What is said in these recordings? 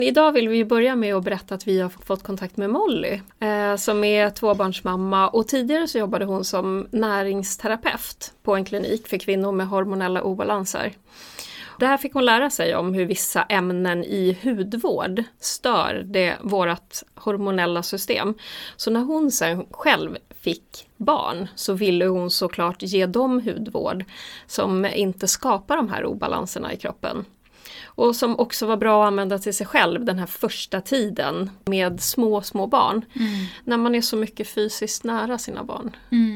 Idag vill vi börja med att berätta att vi har fått kontakt med Molly som är tvåbarnsmamma, och tidigare så jobbade hon som näringsterapeut på en klinik för kvinnor med hormonella obalanser. Där fick hon lära sig om hur vissa ämnen i hudvård stör vårt hormonella system. Så när hon sen själv fick barn så ville hon såklart ge dem hudvård som inte skapar de här obalanserna i kroppen. Och som också var bra att använda till sig själv den här första tiden med små barn. När man är så mycket fysiskt nära sina barn.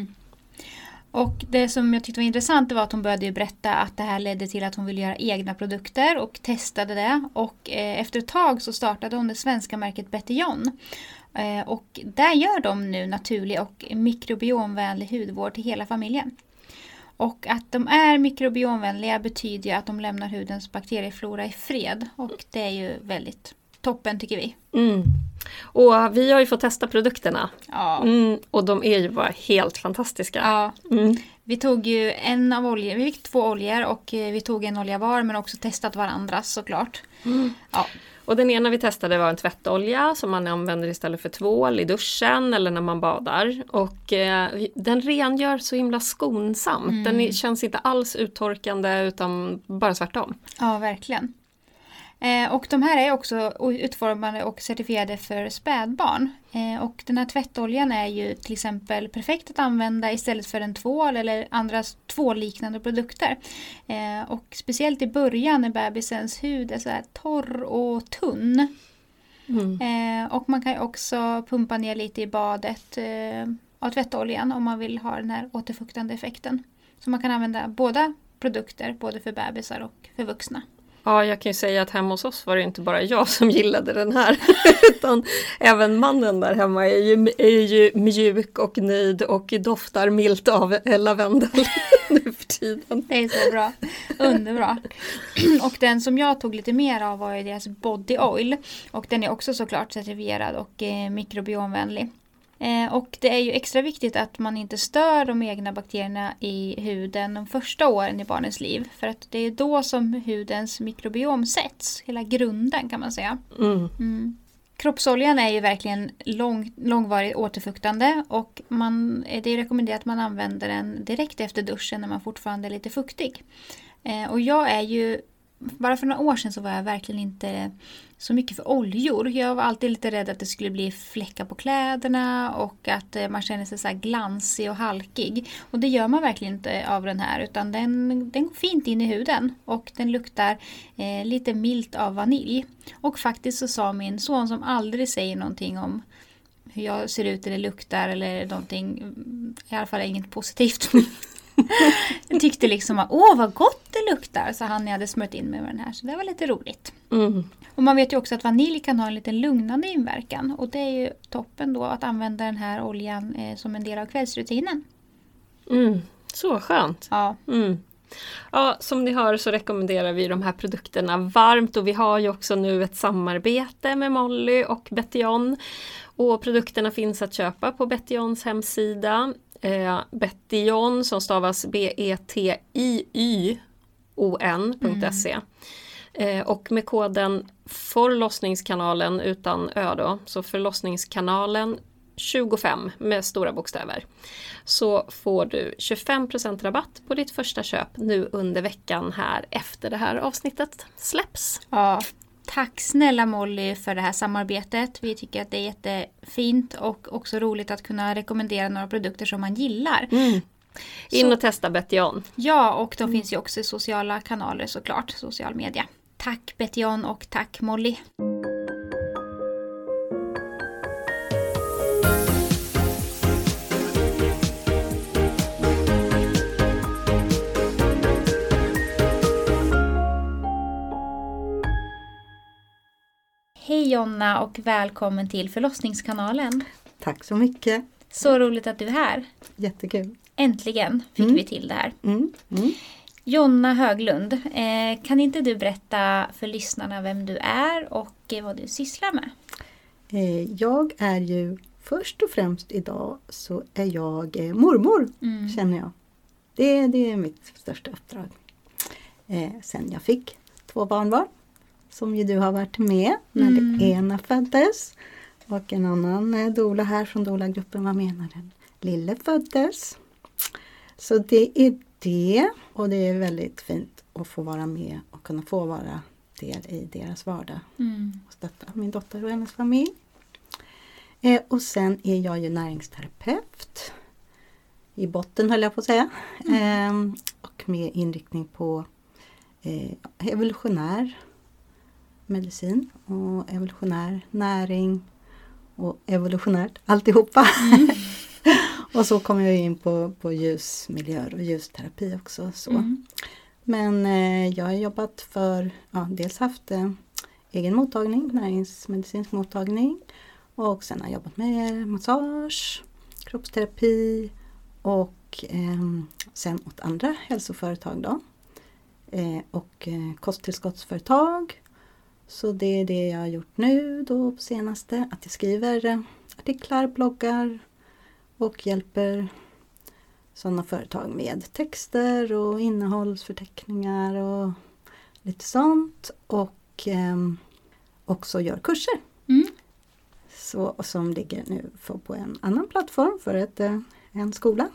Och det som jag tyckte var intressant var att hon började berätta att det här ledde till att hon ville göra egna produkter och testade det. Och efter ett tag så startade hon det svenska märket Betion. Och där gör de nu naturlig och mikrobiomvänlig hudvård till hela familjen. Och att de är mikrobiomvänliga betyder ju att de lämnar hudens bakterieflora i fred. Och det är ju väldigt toppen tycker vi. Och vi har ju fått testa produkterna. Ja. Och de är ju bara helt fantastiska. Ja. Vi tog ju vi fick 2 oljor och vi tog en olja var, men också testat varandras såklart. Ja. Och den ena vi testade var en tvättolja som man använder istället för tvål i duschen eller när man badar. Och den rengör så himla skonsamt. Den känns inte alls uttorkande utan bara tvärtom. Ja, verkligen. Och de här är också utformade och certifierade för spädbarn. Och den här tvättoljan är ju till exempel perfekt att använda istället för en tvål eller andra tvålliknande produkter. Och speciellt i början när bebisens hud är så här torr och tunn. Och man kan ju också pumpa ner lite i badet av tvättoljan om man vill ha den här återfuktande effekten. Så man kan använda båda produkter, både för bebisar och för vuxna. Ja, jag kan ju säga att hemma hos oss var det inte bara jag som gillade den här. Utan även mannen där hemma är ju mjuk och nöjd och doftar milt av lavendel nu för tiden. Det är så bra. Underbra. Och den som jag tog lite mer av var ju deras body oil. Och den är också såklart certifierad och mikrobiomvänlig. Och det är ju extra viktigt att man inte stör de egna bakterierna i huden de första åren i barnens liv. För att det är då som hudens mikrobiom sätts, hela grunden kan man säga. Kroppsoljan är ju verkligen långvarigt återfuktande och det är rekommenderat att man använder den direkt efter duschen när man fortfarande är lite fuktig. Och jag är ju, bara för några år sedan så var jag verkligen inte så mycket för oljor. Jag var alltid lite rädd att det skulle bli fläckar på kläderna och att man känner sig så här glansig och halkig. Och det gör man verkligen inte av den här, utan den går fint in i huden och den luktar lite milt av vanilj. Och faktiskt så sa min son, som aldrig säger någonting om hur jag ser ut eller luktar eller någonting, i alla fall inget positivt. Jag tyckte liksom att vad gott det luktar, så han hade smört in med den här, så det var lite roligt. Och man vet ju också att vanilj kan ha en lite lugnande inverkan, och det är ju toppen då att använda den här oljan som en del av kvällsrutinen. Så skönt. Ja. Ja, som ni hör så rekommenderar vi de här produkterna varmt, och vi har ju också nu ett samarbete med Molly och Betion, och produkterna finns att köpa på Betions hemsida. Betion som stavas BETIYON.se, och med koden förlossningskanalen utan ö då, så förlossningskanalen 25 med stora bokstäver, så får du 25% rabatt på ditt första köp nu under veckan här efter det här avsnittet släpps. Ja. Tack snälla Molly för det här samarbetet. Vi tycker att det är jättefint och också roligt att kunna rekommendera några produkter som man gillar. In och testa Betion. Ja, och de finns ju också i sociala kanaler såklart, social media. Tack Betion och tack Molly. Hej Jonna och välkommen till förlossningskanalen. Tack så mycket. Så roligt att du är här. Jättekul. Äntligen fick vi till det här. Jonna Höglund, kan inte du berätta för lyssnarna vem du är och vad du sysslar med? Jag är ju först och främst idag så är jag mormor, känner jag. Det är mitt största uppdrag. Sen jag fick 2 barnbarn som ju du har varit med när det ena föddes. Och en annan doula här från doula-gruppen var med när den lille föddes. Så det är det. Och det är väldigt fint att få vara med och kunna få vara del i deras vardag. Och stötta min dotter och hennes familj. Och sen är jag ju näringsterapeut. I botten höll jag på att säga. Och med inriktning på evolutionär medicin och evolutionär näring och evolutionärt alltihopa. Och så kommer jag in på ljusmiljöer och ljusterapi också. Så. Men jag har jobbat för, dels haft egen mottagning, näringsmedicinsk mottagning. Och sen har jag jobbat med massage, kroppsterapi och sen åt andra hälsoföretag då. Och kosttillskottsföretag. Så det är det jag har gjort nu då på senaste. Att jag skriver artiklar, bloggar och hjälper sådana företag med texter och innehållsförteckningar och lite sånt. Och också gör kurser. Så, som ligger nu på en annan plattform för en skola.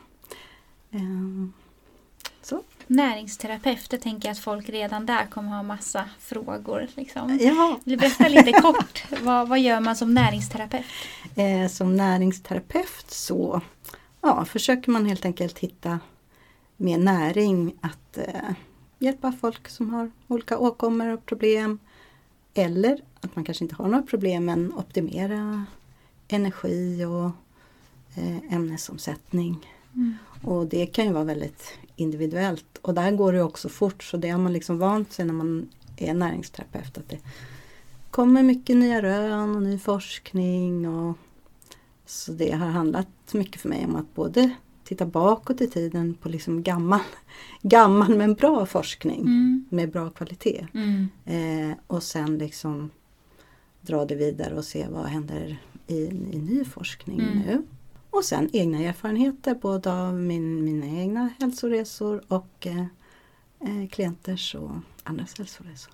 Så. Näringsterapeut, jag tänker att folk redan där kommer ha massa frågor. Liksom. Ja. Vill du berätta lite kort, vad gör man som näringsterapeut? Som näringsterapeut så försöker man helt enkelt hitta med näring att hjälpa folk som har olika åkommor och problem. Eller att man kanske inte har några problem men optimera energi och ämnesomsättning. Och det kan ju vara väldigt individuellt. Och där går det också fort, så det har man liksom vant sig när man är näringsterapeut. Att det kommer mycket nya rön och ny forskning. Och så det har handlat mycket för mig om att både titta bakåt i tiden på liksom gammal men bra forskning med bra kvalitet. Och sen liksom dra det vidare och se vad händer i ny forskning nu. Och sen egna erfarenheter både av mina egna hälsoresor och klienters och andras hälsoresor.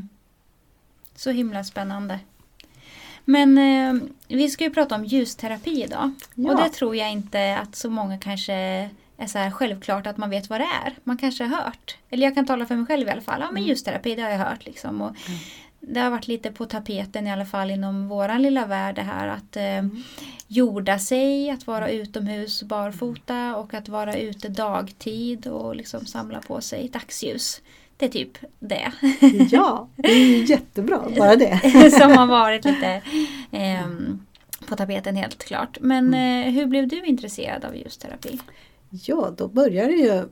Så himla spännande. Men vi ska ju prata om ljusterapi idag. Ja. Och det tror jag inte att så många kanske är så här självklart att man vet vad det är. Man kanske har hört. Eller jag kan tala för mig själv i alla fall. Ja, men ljusterapi, det har jag hört liksom. Och det har varit lite på tapeten i alla fall inom våran lilla värld det här att jorda sig, att vara utomhus barfota och att vara ute dagtid och liksom samla på sig dagsljus. Det är typ det. Ja, det är jättebra, bara det. Som har varit lite på tapeten helt klart. Men hur blev du intresserad av ljusterapi? Ja, då började det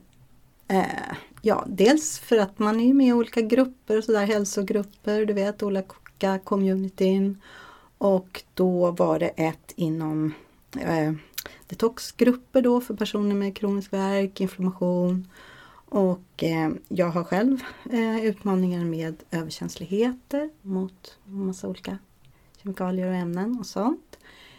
ju dels för att man är med i olika grupper och sådär, hälsogrupper, du vet, olika communityn. Och då var det ett inom detoxgrupper då för personer med kronisk värk, inflammation. Och jag har själv utmaningar med överkänsligheter mot massa olika kemikalier och ämnen och sånt.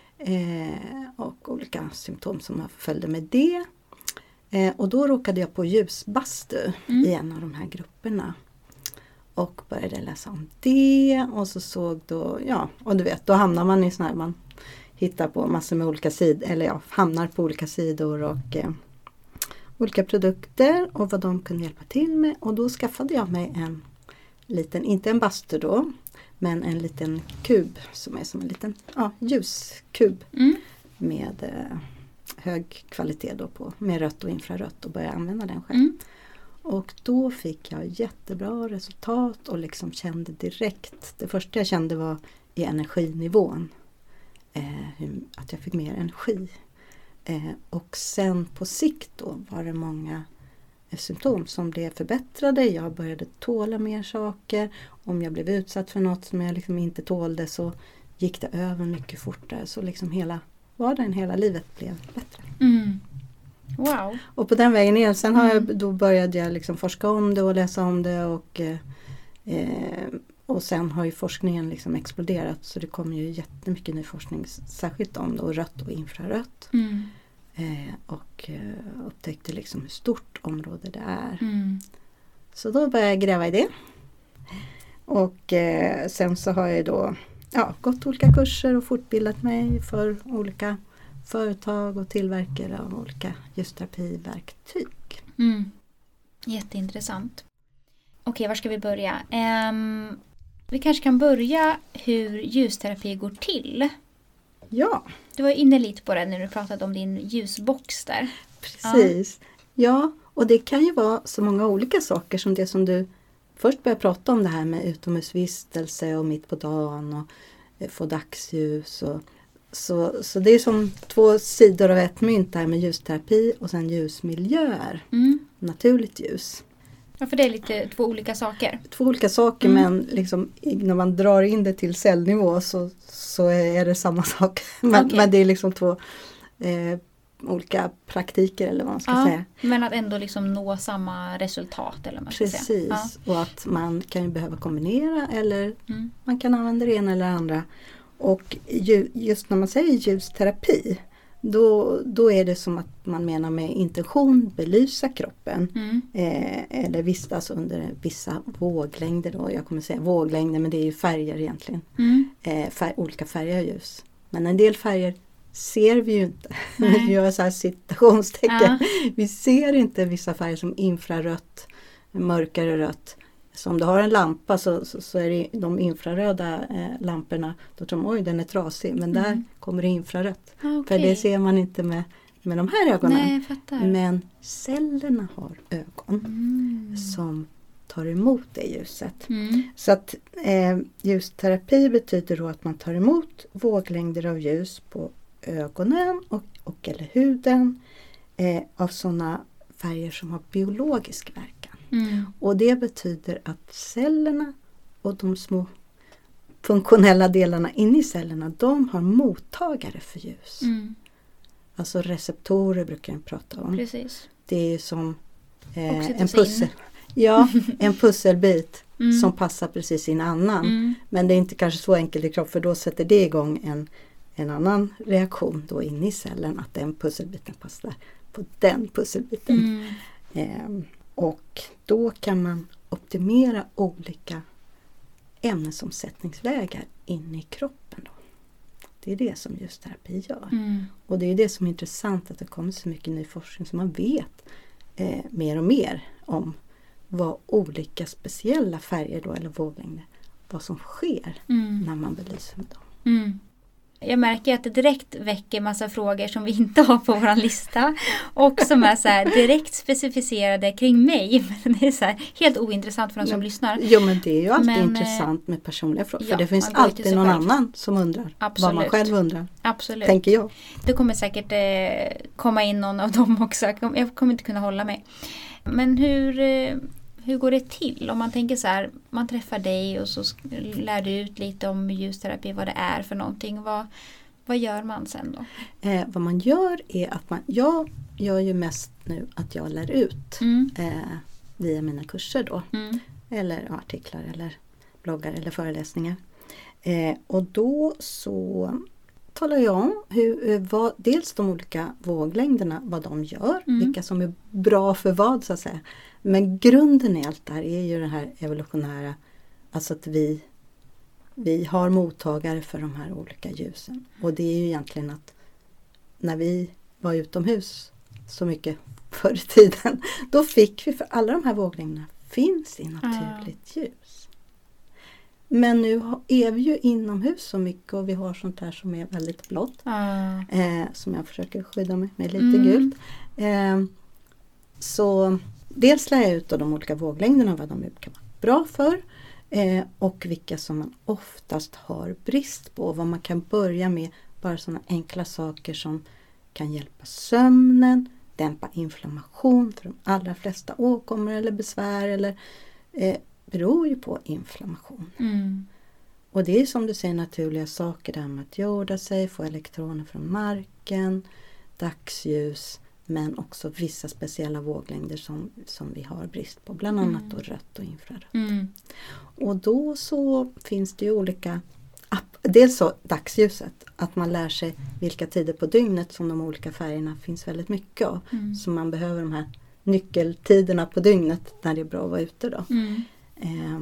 Och olika symptom som följde med det. Och då råkade jag på ljusbastu i en av de här grupperna. Och började läsa om det. Och så såg då, och du vet, då hamnar man i sån här, man hittar på massor med olika sidor. Eller hamnar på olika sidor och olika produkter. Och vad de kunde hjälpa till med. Och då skaffade jag mig en liten, inte en bastu då. Men en liten kub som är som en liten ljuskub. Med hög kvalitet då på, med rött och infrarött och började använda den själv. Och då fick jag jättebra resultat och liksom kände direkt, det första jag kände var i energinivån. Att jag fick mer energi. Och sen på sikt då var det många symptom som blev förbättrade. Jag började tåla mer saker. Om jag blev utsatt för något som jag liksom inte tålde så gick det över mycket fortare. Så liksom hela vardagen, hela livet blev bättre. Wow. Och på den vägen ner, sen då började jag liksom forska om det och läsa om det och sen har ju forskningen liksom exploderat så det kommer ju jättemycket ny forskning särskilt om då rött och infrarött. Och upptäckte liksom hur stort område det är. Så då började jag gräva i det. Och sen så har jag då gått olika kurser och fortbildat mig för olika företag och tillverkare av olika ljusterapiverktyg. Jätteintressant. Okej, var ska vi börja? Vi kanske kan börja hur ljusterapi går till. Ja. Du var inne lite på det när du pratade om din ljusbox där. Precis. Ja, och det kan ju vara så många olika saker som det som du först började prata om, det här med utomhusvistelse och mitt på dagen och få dagsljus. Så det är som två sidor av ett mynt där med ljusterapi och sen ljusmiljöer. Naturligt ljus. Ja, för det är lite två olika saker. Två olika saker, men liksom, när man drar in det till cellnivå så är det samma sak. Men det är liksom två olika praktiker eller vad man ska säga. Men att ändå liksom nå samma resultat eller vad man ska säga. Precis, och att man kan ju behöva kombinera eller man kan använda det ena eller andra. Och just när man säger ljusterapi, då är det som att man menar med intention belysa kroppen. Eller vistas under vissa våglängder då. Jag kommer säga våglängder, men det är ju färger egentligen. Olika färger av ljus. Men en del färger ser vi ju inte. Vi gör så här citationstecken. Vi ser inte vissa färger som infrarött, mörkare rött. Så om du har en lampa så är det de infraröda lamporna, då tror man, oj, den är trasig. Men där kommer det infrarött. För det ser man inte med de här ögonen. Nej, jag fattar. Men cellerna har ögon som tar emot det ljuset. Så att ljusterapi betyder då att man tar emot våglängder av ljus på ögonen och eller huden av sådana färger som har biologisk verkan. Och det betyder att cellerna och de små funktionella delarna inne i cellerna, de har mottagare för ljus. Alltså receptorer brukar jag prata om. Precis. Det är som en pusselbit som passar precis i en annan. Men det är inte kanske så enkelt i kropp, för då sätter det igång en annan reaktion då inne i cellen, att den pusselbiten passar på den pusselbiten. Och då kan man optimera olika ämnesomsättningsvägar in i kroppen då. Det är det som ljusterapi gör. Och det är det som är intressant, att det kommer så mycket ny forskning som man vet mer och mer om vad olika speciella färger då, eller våglängder, vad som sker när man belyser med dem. Jag märker att det direkt väcker massa frågor som vi inte har på vår lista. Och som är så här direkt specificerade kring mig. Men det är så här helt ointressant för de som lyssnar. Jo, men det är ju alltid intressant med personliga frågor. För det finns alltid någon annan som undrar. Vad man själv undrar. Absolut. Tänker jag. Det kommer säkert komma in någon av dem också. Jag kommer inte kunna hålla mig. Men hur går det till? Om man tänker så här, man träffar dig och så lär du ut lite om ljusterapi, vad det är för någonting. Vad gör man sen då? Vad man gör är att jag gör ju mest nu att jag lär ut via mina kurser då. Eller artiklar eller bloggar eller föreläsningar. Och då så talar jag om dels de olika våglängderna, vad de gör, vilka som är bra för vad så att säga. Men grunden i allt det här är ju det här evolutionära, alltså att vi har mottagare för de här olika ljusen. Och det är ju egentligen att när vi var utomhus så mycket förr i tiden, då fick vi, för alla de här våglängderna finns i naturligt ljus. Men nu är vi ju inomhus så mycket och vi har sånt här som är väldigt blått. Som jag försöker skydda mig med lite gult. Så dels lär jag ut av de olika våglängderna vad de kan vara bra för. Och vilka som man oftast har brist på. Vad man kan börja med, bara sådana enkla saker som kan hjälpa sömnen, dämpa inflammation för de allra flesta åkommor eller besvär eller beror ju på inflammation. Och det är som du säger naturliga saker där med att jorda sig, få elektroner från marken, dagsljus, men också vissa speciella våglängder som vi har brist på, bland annat då rött och infrarött. Och då så finns det ju olika, dels så dagsljuset, att man lär sig vilka tider på dygnet som de olika färgerna finns väldigt mycket av. Så man behöver de här nyckeltiderna på dygnet när det är bra att vara ute då.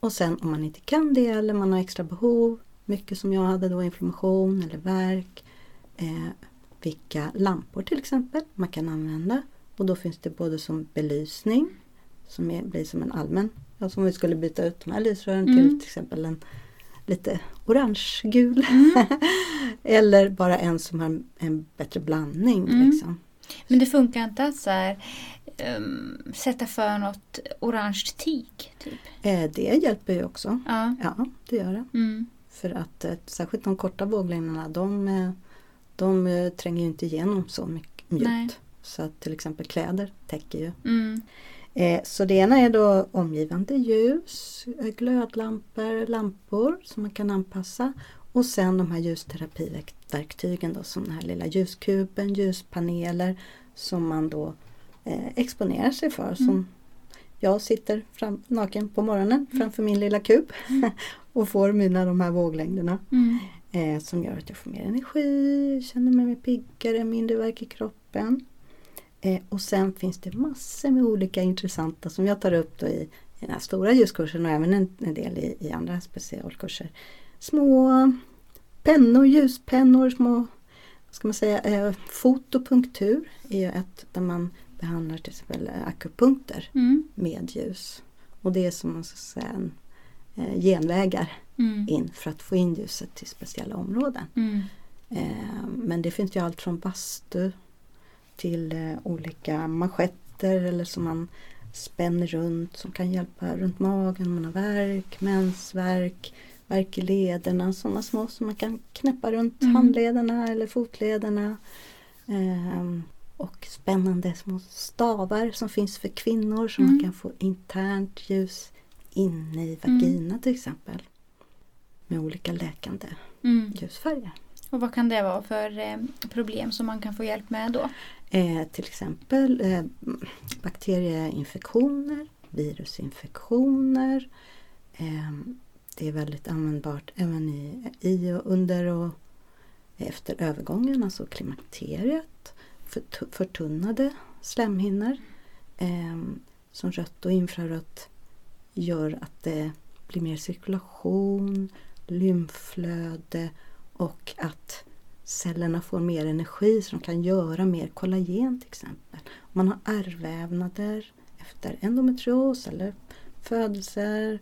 Och sen om man inte kan det eller man har extra behov, mycket som jag hade då, inflammation eller värk, vilka lampor till exempel man kan använda. Och då finns det både som belysning, som blir som en allmän, som vi skulle byta ut de här lysrören till exempel en lite orange-gul. Eller bara en som har en bättre blandning. Liksom. Men det funkar inte att så här, sätta för något orange teak? Typ. Det hjälper ju också. Ja, det gör det. För att särskilt de korta våglängderna, de tränger ju inte igenom så mycket mjukt. Nej. Så att till exempel kläder täcker ju. Så det ena är då omgivande ljus, glödlampor, lampor som man kan anpassa. Och sen de här ljusterapiverktygen då, som den här lilla ljuskuben, ljuspaneler som man då exponerar sig för. Som jag sitter naken på morgonen framför min lilla kub och får de här våglängderna. Som gör att jag får mer energi, känner mig piggare, mindre värk i kroppen. Och sen finns det massor med olika intressanta som jag tar upp då i den här stora ljuskursen och även en del i andra specialkurser. Små pennor, ljuspennor, små, vad ska man säga, fotopunktur är ju ett där man behandlar till exempel akupunkter med ljus. Och det är som man ska säga genvägar in för att få in ljuset till speciella områden. Men det finns ju allt från bastu till olika manschetter eller som man spänner runt som kan hjälpa runt magen om man har värk, mensvärk, värk i lederna, sådana små som man kan knäppa runt handlederna eller fotlederna. Och spännande små stavar som finns för kvinnor som man kan få internt ljus inne i vagina till exempel. Med olika läkande ljusfärger. Och vad kan det vara för problem som man kan få hjälp med då? Till exempel bakterieinfektioner, virusinfektioner. Det är väldigt användbart även i och under och efter övergången, alltså klimakteriet. Förtunnade slemhinnor som rött och infrarött gör att det blir mer cirkulation, lymflöde och att cellerna får mer energi så de kan göra mer kollagen till exempel. Om man har ärrvävnader efter endometrios eller födelser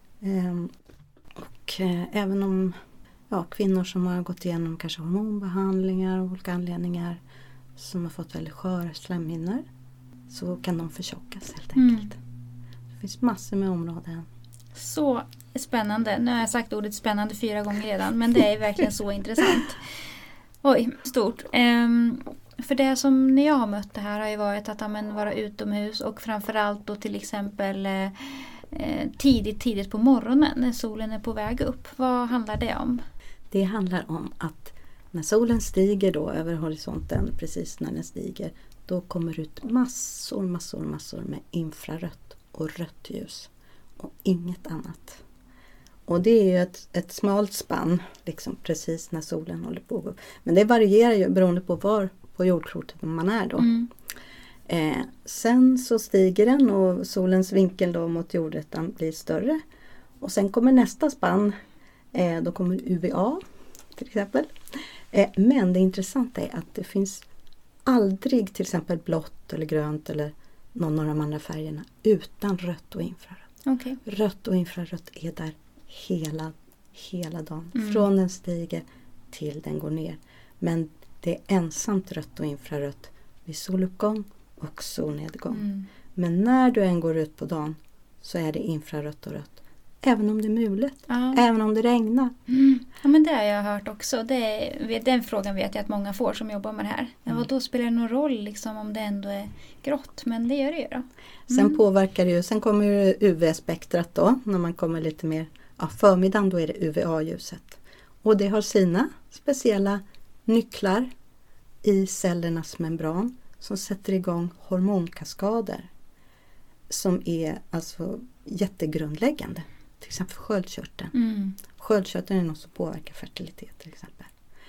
och även om kvinnor som har gått igenom kanske hormonbehandlingar och olika anledningar som har fått väldigt sköra slemhinnor så kan de förtjockas helt enkelt. Det finns massor med områden. Så spännande. Nu har jag sagt ordet spännande 4 gånger redan, men det är verkligen så intressant. Oj, stort. För det som när jag har mött det här har ju varit att vara utomhus och framförallt då till exempel tidigt på morgonen när solen är på väg upp. Vad handlar det om? Det handlar om att när solen stiger då över horisonten, precis när den stiger, då kommer ut massor med infrarött och rött ljus. Och inget annat. Och det är ju ett smalt spann liksom precis när solen håller på att gå upp. Men det varierar ju beroende på var på jordklotet man är då. Sen så stiger den och solens vinkel då mot jordytan blir större. Och sen kommer nästa spann. Då kommer UVA till exempel. Men det intressanta är att det finns aldrig till exempel blått eller grönt eller någon av de andra färgerna utan rött och infrarött. Okay. Rött och infrarött är där hela dagen. Från den stiger till den går ner. Men det är ensamt rött och infrarött vid soluppgång och solnedgång. Men när du än går ut på dagen så är det infrarött och rött. Även om det är mulet. Även om det regnar. Ja, men det har jag hört också. Den frågan vet jag att många får som jobbar med det här. Men då spelar det någon roll liksom, om det ändå är grått? Men det gör det ju då. Sen påverkar det ju. Sen kommer ju UV-spektrat då. När man kommer lite mer förmiddagen, då är det UVA-ljuset. Och det har sina speciella nycklar i cellernas membran som sätter igång hormonkaskader. Som är alltså jättegrundläggande. Till exempel sköldkörteln. Sköldkörteln är något som påverkar fertilitet till exempel.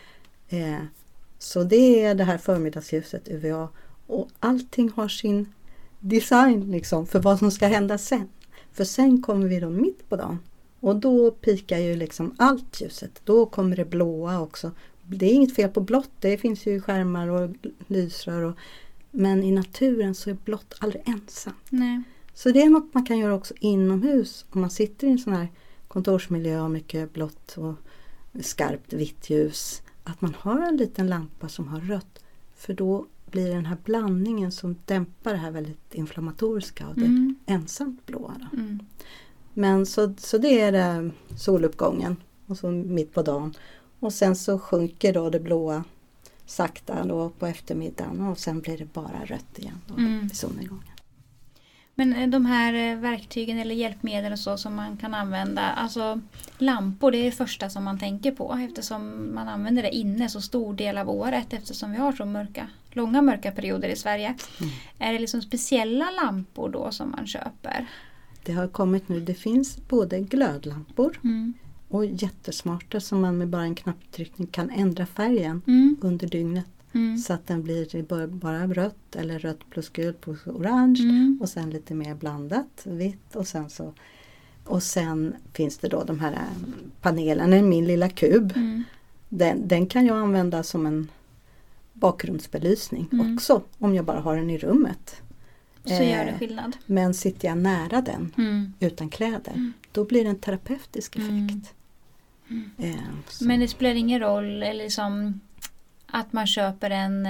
Så det är det här förmiddagsljuset UVA. Och allting har sin design liksom för vad som ska hända sen. För sen kommer vi då mitt på dagen. Och då pikar ju liksom allt ljuset. Då kommer det blåa också. Det är inget fel på blått. Det finns ju skärmar och lysrör. Men i naturen så är blått aldrig ensam. Nej. Så det är något man kan göra också inomhus. Om man sitter i en sån här kontorsmiljö och mycket blått och skarpt vitt ljus. Att man har en liten lampa som har rött. För då blir den här blandningen som dämpar det här väldigt inflammatoriska och det ensamt blåa. Men så det är det soluppgången och så mitt på dagen. Och sen så sjunker då det blåa sakta då på eftermiddagen och sen blir det bara rött igen då vid solnedgången. Men de här verktygen eller hjälpmedel och så som man kan använda, alltså lampor, det är det första som man tänker på eftersom man använder det inne så stor del av året eftersom vi har så långa mörka perioder i Sverige. Är det liksom speciella lampor då som man köper? Det har kommit nu, det finns både glödlampor och jättesmarta som man med bara en knapptryckning kan ändra färgen under dygnet. Så att den blir bara rött eller rött plus gult plus orange och sen lite mer blandat vitt och sen finns det då de här panelerna i min lilla kub. Den kan jag använda som en bakgrundsbelysning också om jag bara har den i rummet. Så gör det skillnad. Men sitter jag nära den utan kläder då blir det en terapeutisk effekt. Men det spelar ingen roll eller liksom att man köper en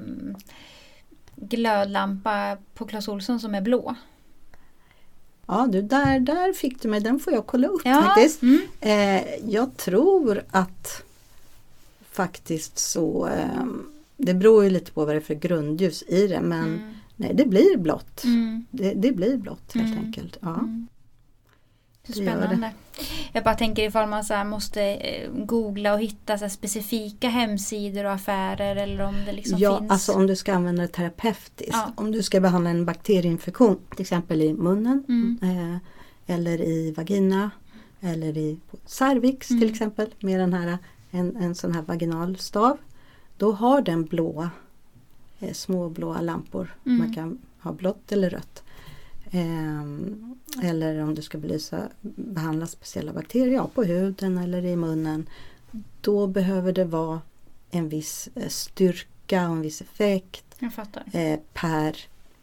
glödlampa på Clas Ohlson som är blå. Ja, där fick du mig. Den får jag kolla upp faktiskt. Jag tror att faktiskt så det beror ju lite på vad det är för grundljus i det. Men nej, det blir blått. Det blir blått helt enkelt. Ja. Så spännande. Jag bara tänker ifall man så här måste googla och hitta så här specifika hemsidor och affärer eller om det liksom finns. Alltså om du ska använda det terapeutiskt. Ja. Om du ska behandla en bakterieinfektion till exempel i munnen eller i vagina eller i cervix till exempel med den här en sån här vaginal stav. Då har den blåa små blåa lampor. Man kan ha blått eller rött. Eller om du ska behandla speciella bakterier på huden eller i munnen. Då behöver det vara en viss styrka och en viss effekt. Jag fattar. Per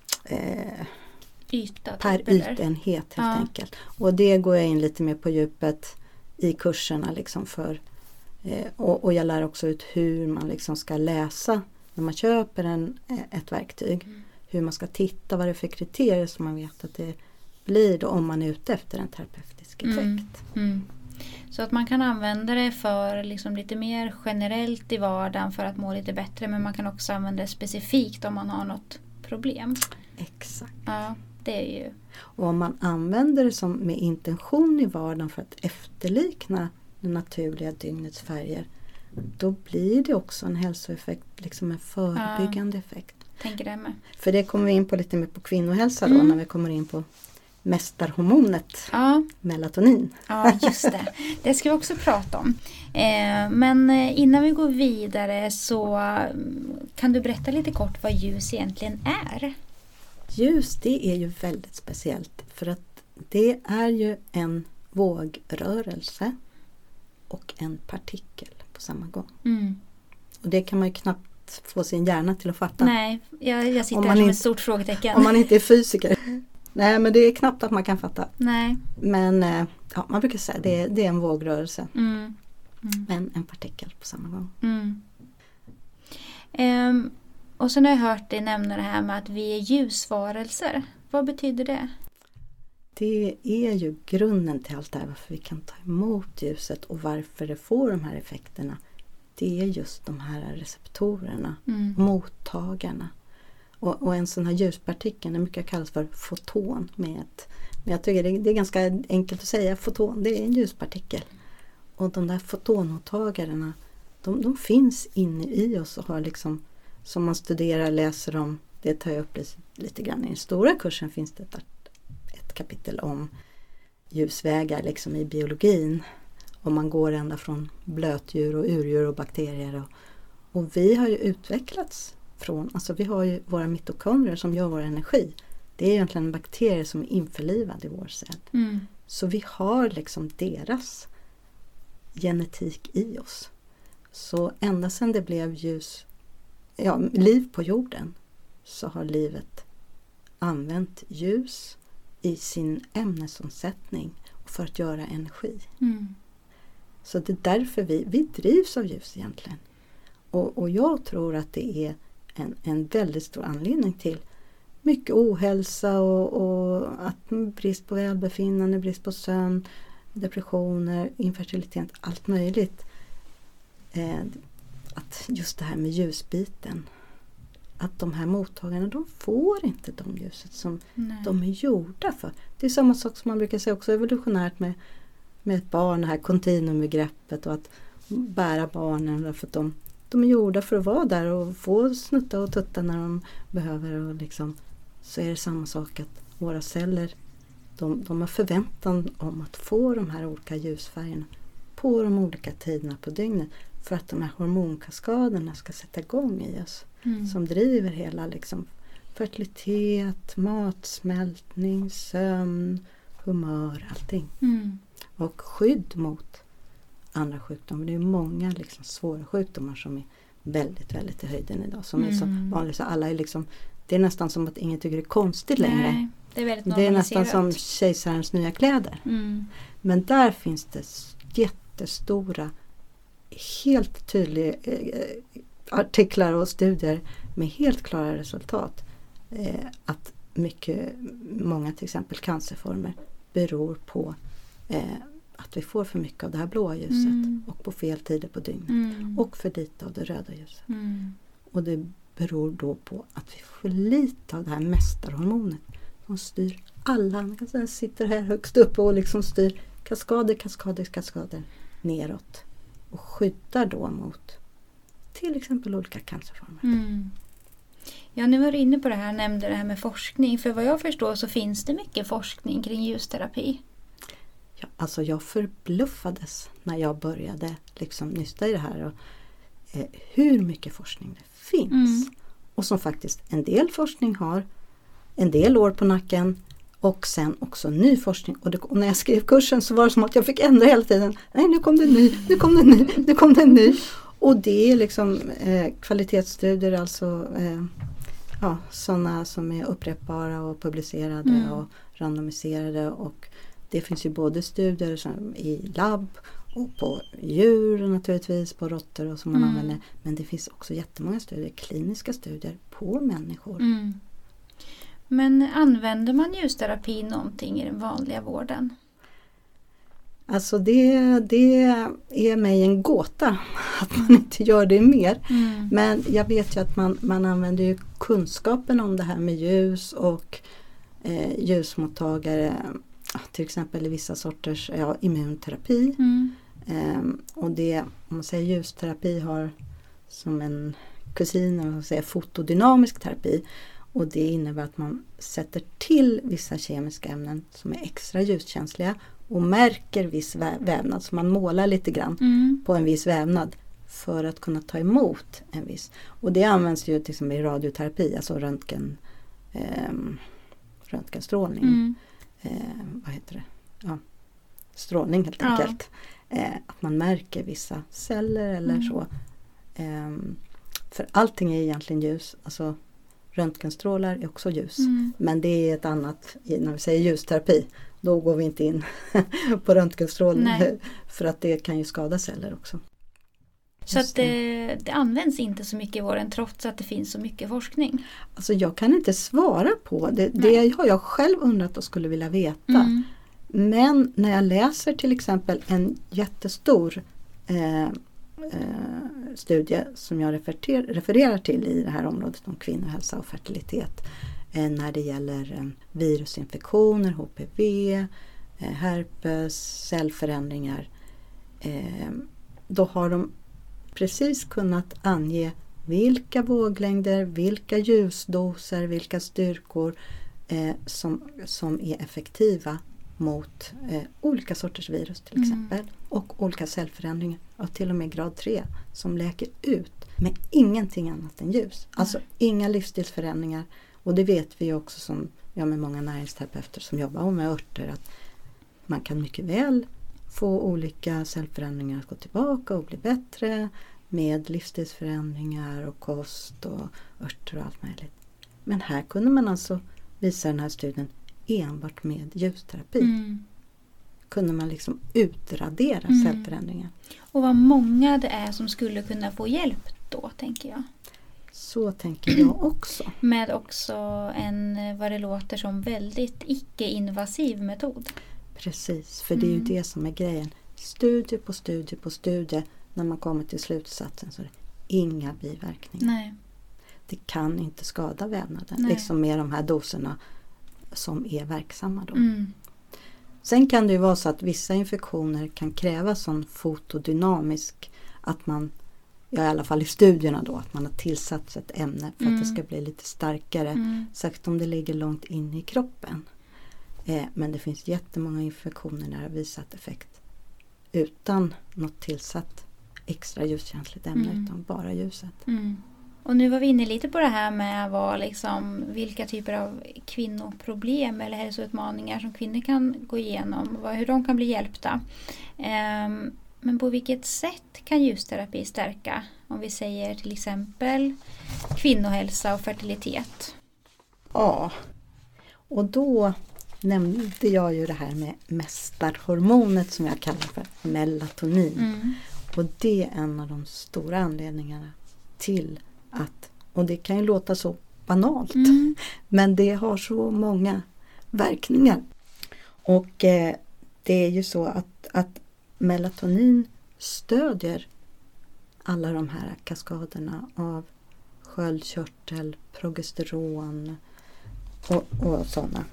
ytenhet helt enkelt. Och det går jag in lite mer på djupet i kurserna liksom för. Och jag lär också ut hur man liksom ska läsa när man köper ett verktyg. Hur man ska titta vad det är för kriterier som man vet att det blir då om man är ute efter en terapeutisk effekt. Så att man kan använda det för liksom lite mer generellt i vardagen för att må lite bättre. Men man kan också använda det specifikt om man har något problem. Exakt. Ja, det är ju. Och om man använder det som med intention i vardagen för att efterlikna det naturliga dygnets färger. Då blir det också en hälsoeffekt, liksom en förebyggande effekt. Tänker det med. För det kommer vi in på lite mer på kvinnohälsa då när vi kommer in på mästarhormonet melatonin. Ja, just det. Det ska vi också prata om. Men innan vi går vidare så kan du berätta lite kort vad ljus egentligen är? Ljus, det är ju väldigt speciellt för att det är ju en vågrörelse och en partikel på samma gång. Och det kan man ju knappt få sin hjärna till att fatta. Nej, jag sitter här som ett stort frågetecken. Om man inte är fysiker. Nej, men det är knappt att man kan fatta. Nej. Men man brukar säga det är en vågrörelse. Men en partikel på samma gång. Och sen har jag hört dig nämna det här med att vi är ljusvarelser. Vad betyder det? Det är ju grunden till allt det här. Varför vi kan ta emot ljuset och varför det får de här effekterna. Det är just de här receptorerna, mottagarna. Och en sån här ljuspartikel, det brukar kallas för foton. Men jag tycker det är ganska enkelt att säga foton, det är en ljuspartikel. Och de där fotonmottagarna, de finns inne i oss och har liksom, som man studerar, läser om, det tar jag upp lite grann i den stora kursen finns det ett kapitel om ljusvägar liksom i biologin. Och man går ända från blötdjur och urdjur och bakterier. Och vi har ju utvecklats från, alltså vi har ju våra mitokondrier som gör vår energi. Det är egentligen en bakterie som är införlivad i vår cell. Så vi har liksom deras genetik i oss. Så ända sedan det blev liv på jorden, så har livet använt ljus i sin ämnesomsättning för att göra energi. Så det är därför vi drivs av ljus egentligen. Och jag tror att det är en väldigt stor anledning till mycket ohälsa och att brist på välbefinnande, brist på sömn, depressioner, infertilitet, allt möjligt. Att just det här med ljusbiten, att de här mottagarna, de får inte de ljuset som de är gjorda för. Det är samma sak som man brukar säga också evolutionärt med ett barn, det här kontinuumbegreppet, och att bära barnen därför att de är gjorda för att vara där och få snutta och tutta när de behöver, och liksom, så är det samma sak att våra celler, de har förväntan om att få de här olika ljusfärgerna på de olika tiderna på dygnet, för att de här hormonkaskaderna ska sätta igång i oss, som driver hela liksom fertilitet, matsmältning, sömn, humör, allting. Och skydd mot andra sjukdomar. Det är många liksom svåra sjukdomar som är väldigt, väldigt i höjden idag. Som är så vanligt, så alla är liksom, det är nästan som att ingen tycker det är konstigt längre. Nej, det är väldigt det är nästan som kejsarens nya kläder. Men där finns det jättestora, helt tydliga artiklar och studier med helt klara resultat. Att många till exempel cancerformer beror på att vi får för mycket av det här blåa ljuset och på fel tider på dygnet och för lite av det röda ljuset. Och det beror då på att vi får lite av det här mästarhormonet som styr alla. Man kan säga, sitter här högst upp och liksom styr kaskader neråt och skyddar då mot till exempel olika cancerformer. Ja, nu var du inne på det här, nämnde det här med forskning. För vad jag förstår så finns det mycket forskning kring ljusterapi. Ja, alltså jag förbluffades när jag började liksom nysta i det här. Och, hur mycket forskning det finns. Och som faktiskt en del forskning har en del år på nacken. Och sen också ny forskning. Och när jag skrev kursen så var det som att jag fick ändra hela tiden. Nej, nu kom det en ny. Och det är liksom kvalitetsstudier, alltså sådana som är upprepbara och publicerade och randomiserade. Och det finns ju både studier som i labb och på djur naturligtvis, på råttor och som man använder. Men det finns också jättemånga studier, kliniska studier på människor. Men använder man ljusterapi någonting i den vanliga vården? Alltså det är mig en gåta att man inte gör det mer. Men jag vet ju att man använder ju kunskapen om det här med ljus och ljusmottagare, till exempel i vissa sorters immunterapi. Och det, om man säger ljusterapi, har som en kusin, om man säger fotodynamisk terapi. Och det innebär att man sätter till vissa kemiska ämnen som är extra ljuskänsliga och märker viss vävnad. Så man målar lite grann på en viss vävnad för att kunna ta emot en viss. Och det används ju till exempel i radioterapi, alltså röntgenstrålning. Vad heter det? Ja, strålning helt enkelt. Att man märker vissa celler eller så. För allting är egentligen ljus. Alltså röntgenstrålar är också ljus. Men det är ett annat, när vi säger ljusterapi, då går vi inte in på röntgenstrålning. För att det kan ju skada celler också. Så att det används inte så mycket i vården trots att det finns så mycket forskning? Alltså jag kan inte svara på det. Det har jag själv undrat och skulle vilja veta. Men när jag läser till exempel en jättestor studie som jag refererar till i det här området om kvinnohälsa och fertilitet, när det gäller virusinfektioner, HPV, herpes, cellförändringar, då har de precis kunnat ange vilka våglängder, vilka ljusdoser, vilka styrkor som är effektiva mot olika sorters virus till exempel. Och olika cellförändringar av till och med grad 3 som läker ut med ingenting annat än ljus. Alltså inga livsstilsförändringar. Och det vet vi också som med många näringsterapeuter som jobbar med örter, att man kan mycket väl få olika cellförändringar att gå tillbaka och bli bättre med livsstilsförändringar och kost och örter och allt möjligt. Men här kunde man alltså visa den här studien enbart med ljusterapi. Kunde man liksom utradera cellförändringar. Och vad många det är som skulle kunna få hjälp då, tänker jag. Så tänker jag också. Med också en, vad det låter som, väldigt icke-invasiv metod. Precis, för det är ju det som är grejen. Studie på studie på studie, när man kommer till slutsatsen så är det inga biverkningar. Nej. Det kan inte skada vävnaden, Nej. liksom med de här doserna som är verksamma då. Sen kan det ju vara så att vissa infektioner kan kräva sån fotodynamisk, att man, i alla fall i studierna då, att man har tillsatt ett ämne för att det ska bli lite starkare, särskilt om det ligger långt in i kroppen. Men det finns jättemånga infektioner där det har visat effekt utan något tillsatt extra ljuskänsligt ämne, utan bara ljuset. Och nu var vi inne lite på det här med vad, liksom, vilka typer av kvinnoproblem eller hälsoutmaningar som kvinnor kan gå igenom, hur de kan bli hjälpta. Men på vilket sätt kan ljusterapi stärka, om vi säger till exempel kvinnohälsa och fertilitet? Ja, och då nämnde jag ju det här med mästarhormonet som jag kallar för melatonin. Och det är en av de stora anledningarna till att, och det kan ju låta så banalt, men det har så många verkningar. Och det är ju så att melatonin stödjer alla de här kaskaderna av sköldkörtel, progesteron och sådana.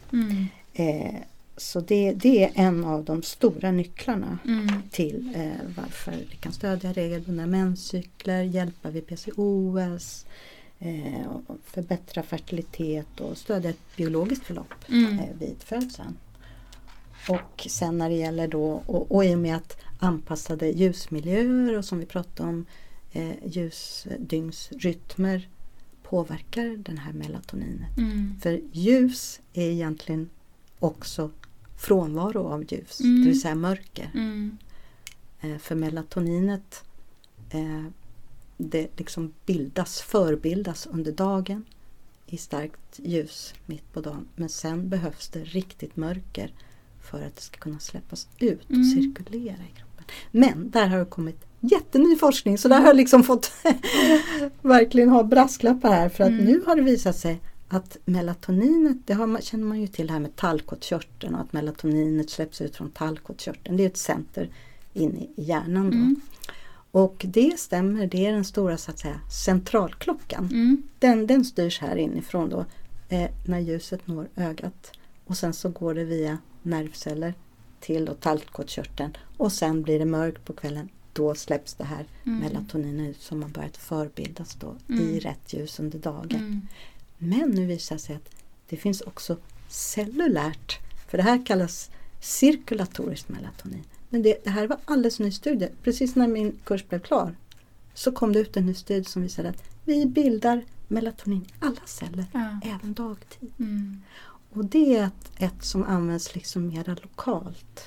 Så det är en av de stora nycklarna till varför det kan stödja regelbundna menscykler, hjälpa vid PCOS, förbättra fertilitet och stödja ett biologiskt förlopp vid födseln. Och sen när det gäller då, och i och med att anpassade ljusmiljöer och som vi pratade om, ljusdygnsrytmer påverkar den här melatoninet. För ljus är egentligen också frånvaro av ljus, det vill säga mörker. För melatoninet det liksom förbildas under dagen i starkt ljus mitt på dagen. Men sen behövs det riktigt mörker för att det ska kunna släppas ut och cirkulera i kroppen. Men där har det kommit jätteny forskning, så där har jag liksom fått verkligen ha brasklappar här, för att nu har det visat sig att melatoninet, känner man ju till det här med tallkottkörteln, och att melatoninet släpps ut från tallkottkörteln. Det är ett center inne i hjärnan då. Och det stämmer, det är den stora så att säga centralklockan. Den styrs här inifrån då när ljuset når ögat. Och sen så går det via nervceller till tallkottkörteln, och sen blir det mörkt på kvällen. Då släpps det här melatoninet ut som har börjat förbildas då i rätt ljus under dagen. Men nu visar det sig att det finns också cellulärt, för det här kallas cirkulatoriskt melatonin. Men det här var alldeles ny studie. Precis när min kurs blev klar så kom det ut en ny studie som visade att vi bildar melatonin i alla celler, även dagtid. Och det är ett som används liksom mera lokalt.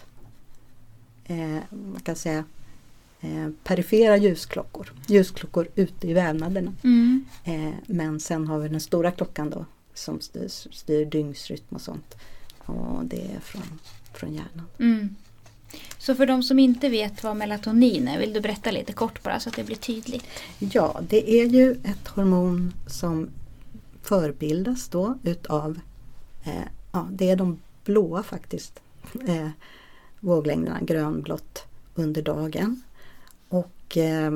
Man kan säga perifera ljusklockor ute i vävnaderna. Men sen har vi den stora klockan då som styr dygnsrytm och sånt, och det är från hjärnan. Så för de som inte vet vad melatonin är, vill du berätta lite kort bara så att det blir tydligt? Ja, det är ju ett hormon som förbildas då utav det är de blåa faktiskt våglängderna, grönblått under dagen. Och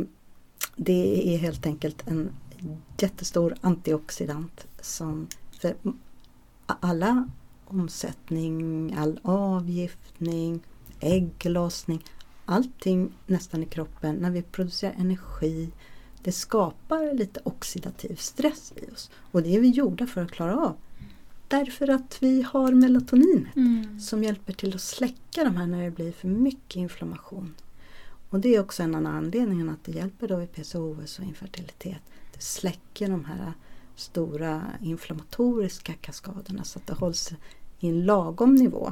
det är helt enkelt en jättestor antioxidant som för alla omsättning, all avgiftning, ägglossning, allting nästan i kroppen, när vi producerar energi, det skapar lite oxidativ stress i oss. Och det är vi gjorda för att klara av. Därför att vi har melatonin som hjälper till att släcka de här när det blir för mycket inflammation. Och det är också en annan anledning att det hjälper då i PCOS och infertilitet. Det släcker de här stora inflammatoriska kaskaderna så att det hålls i en lagom nivå.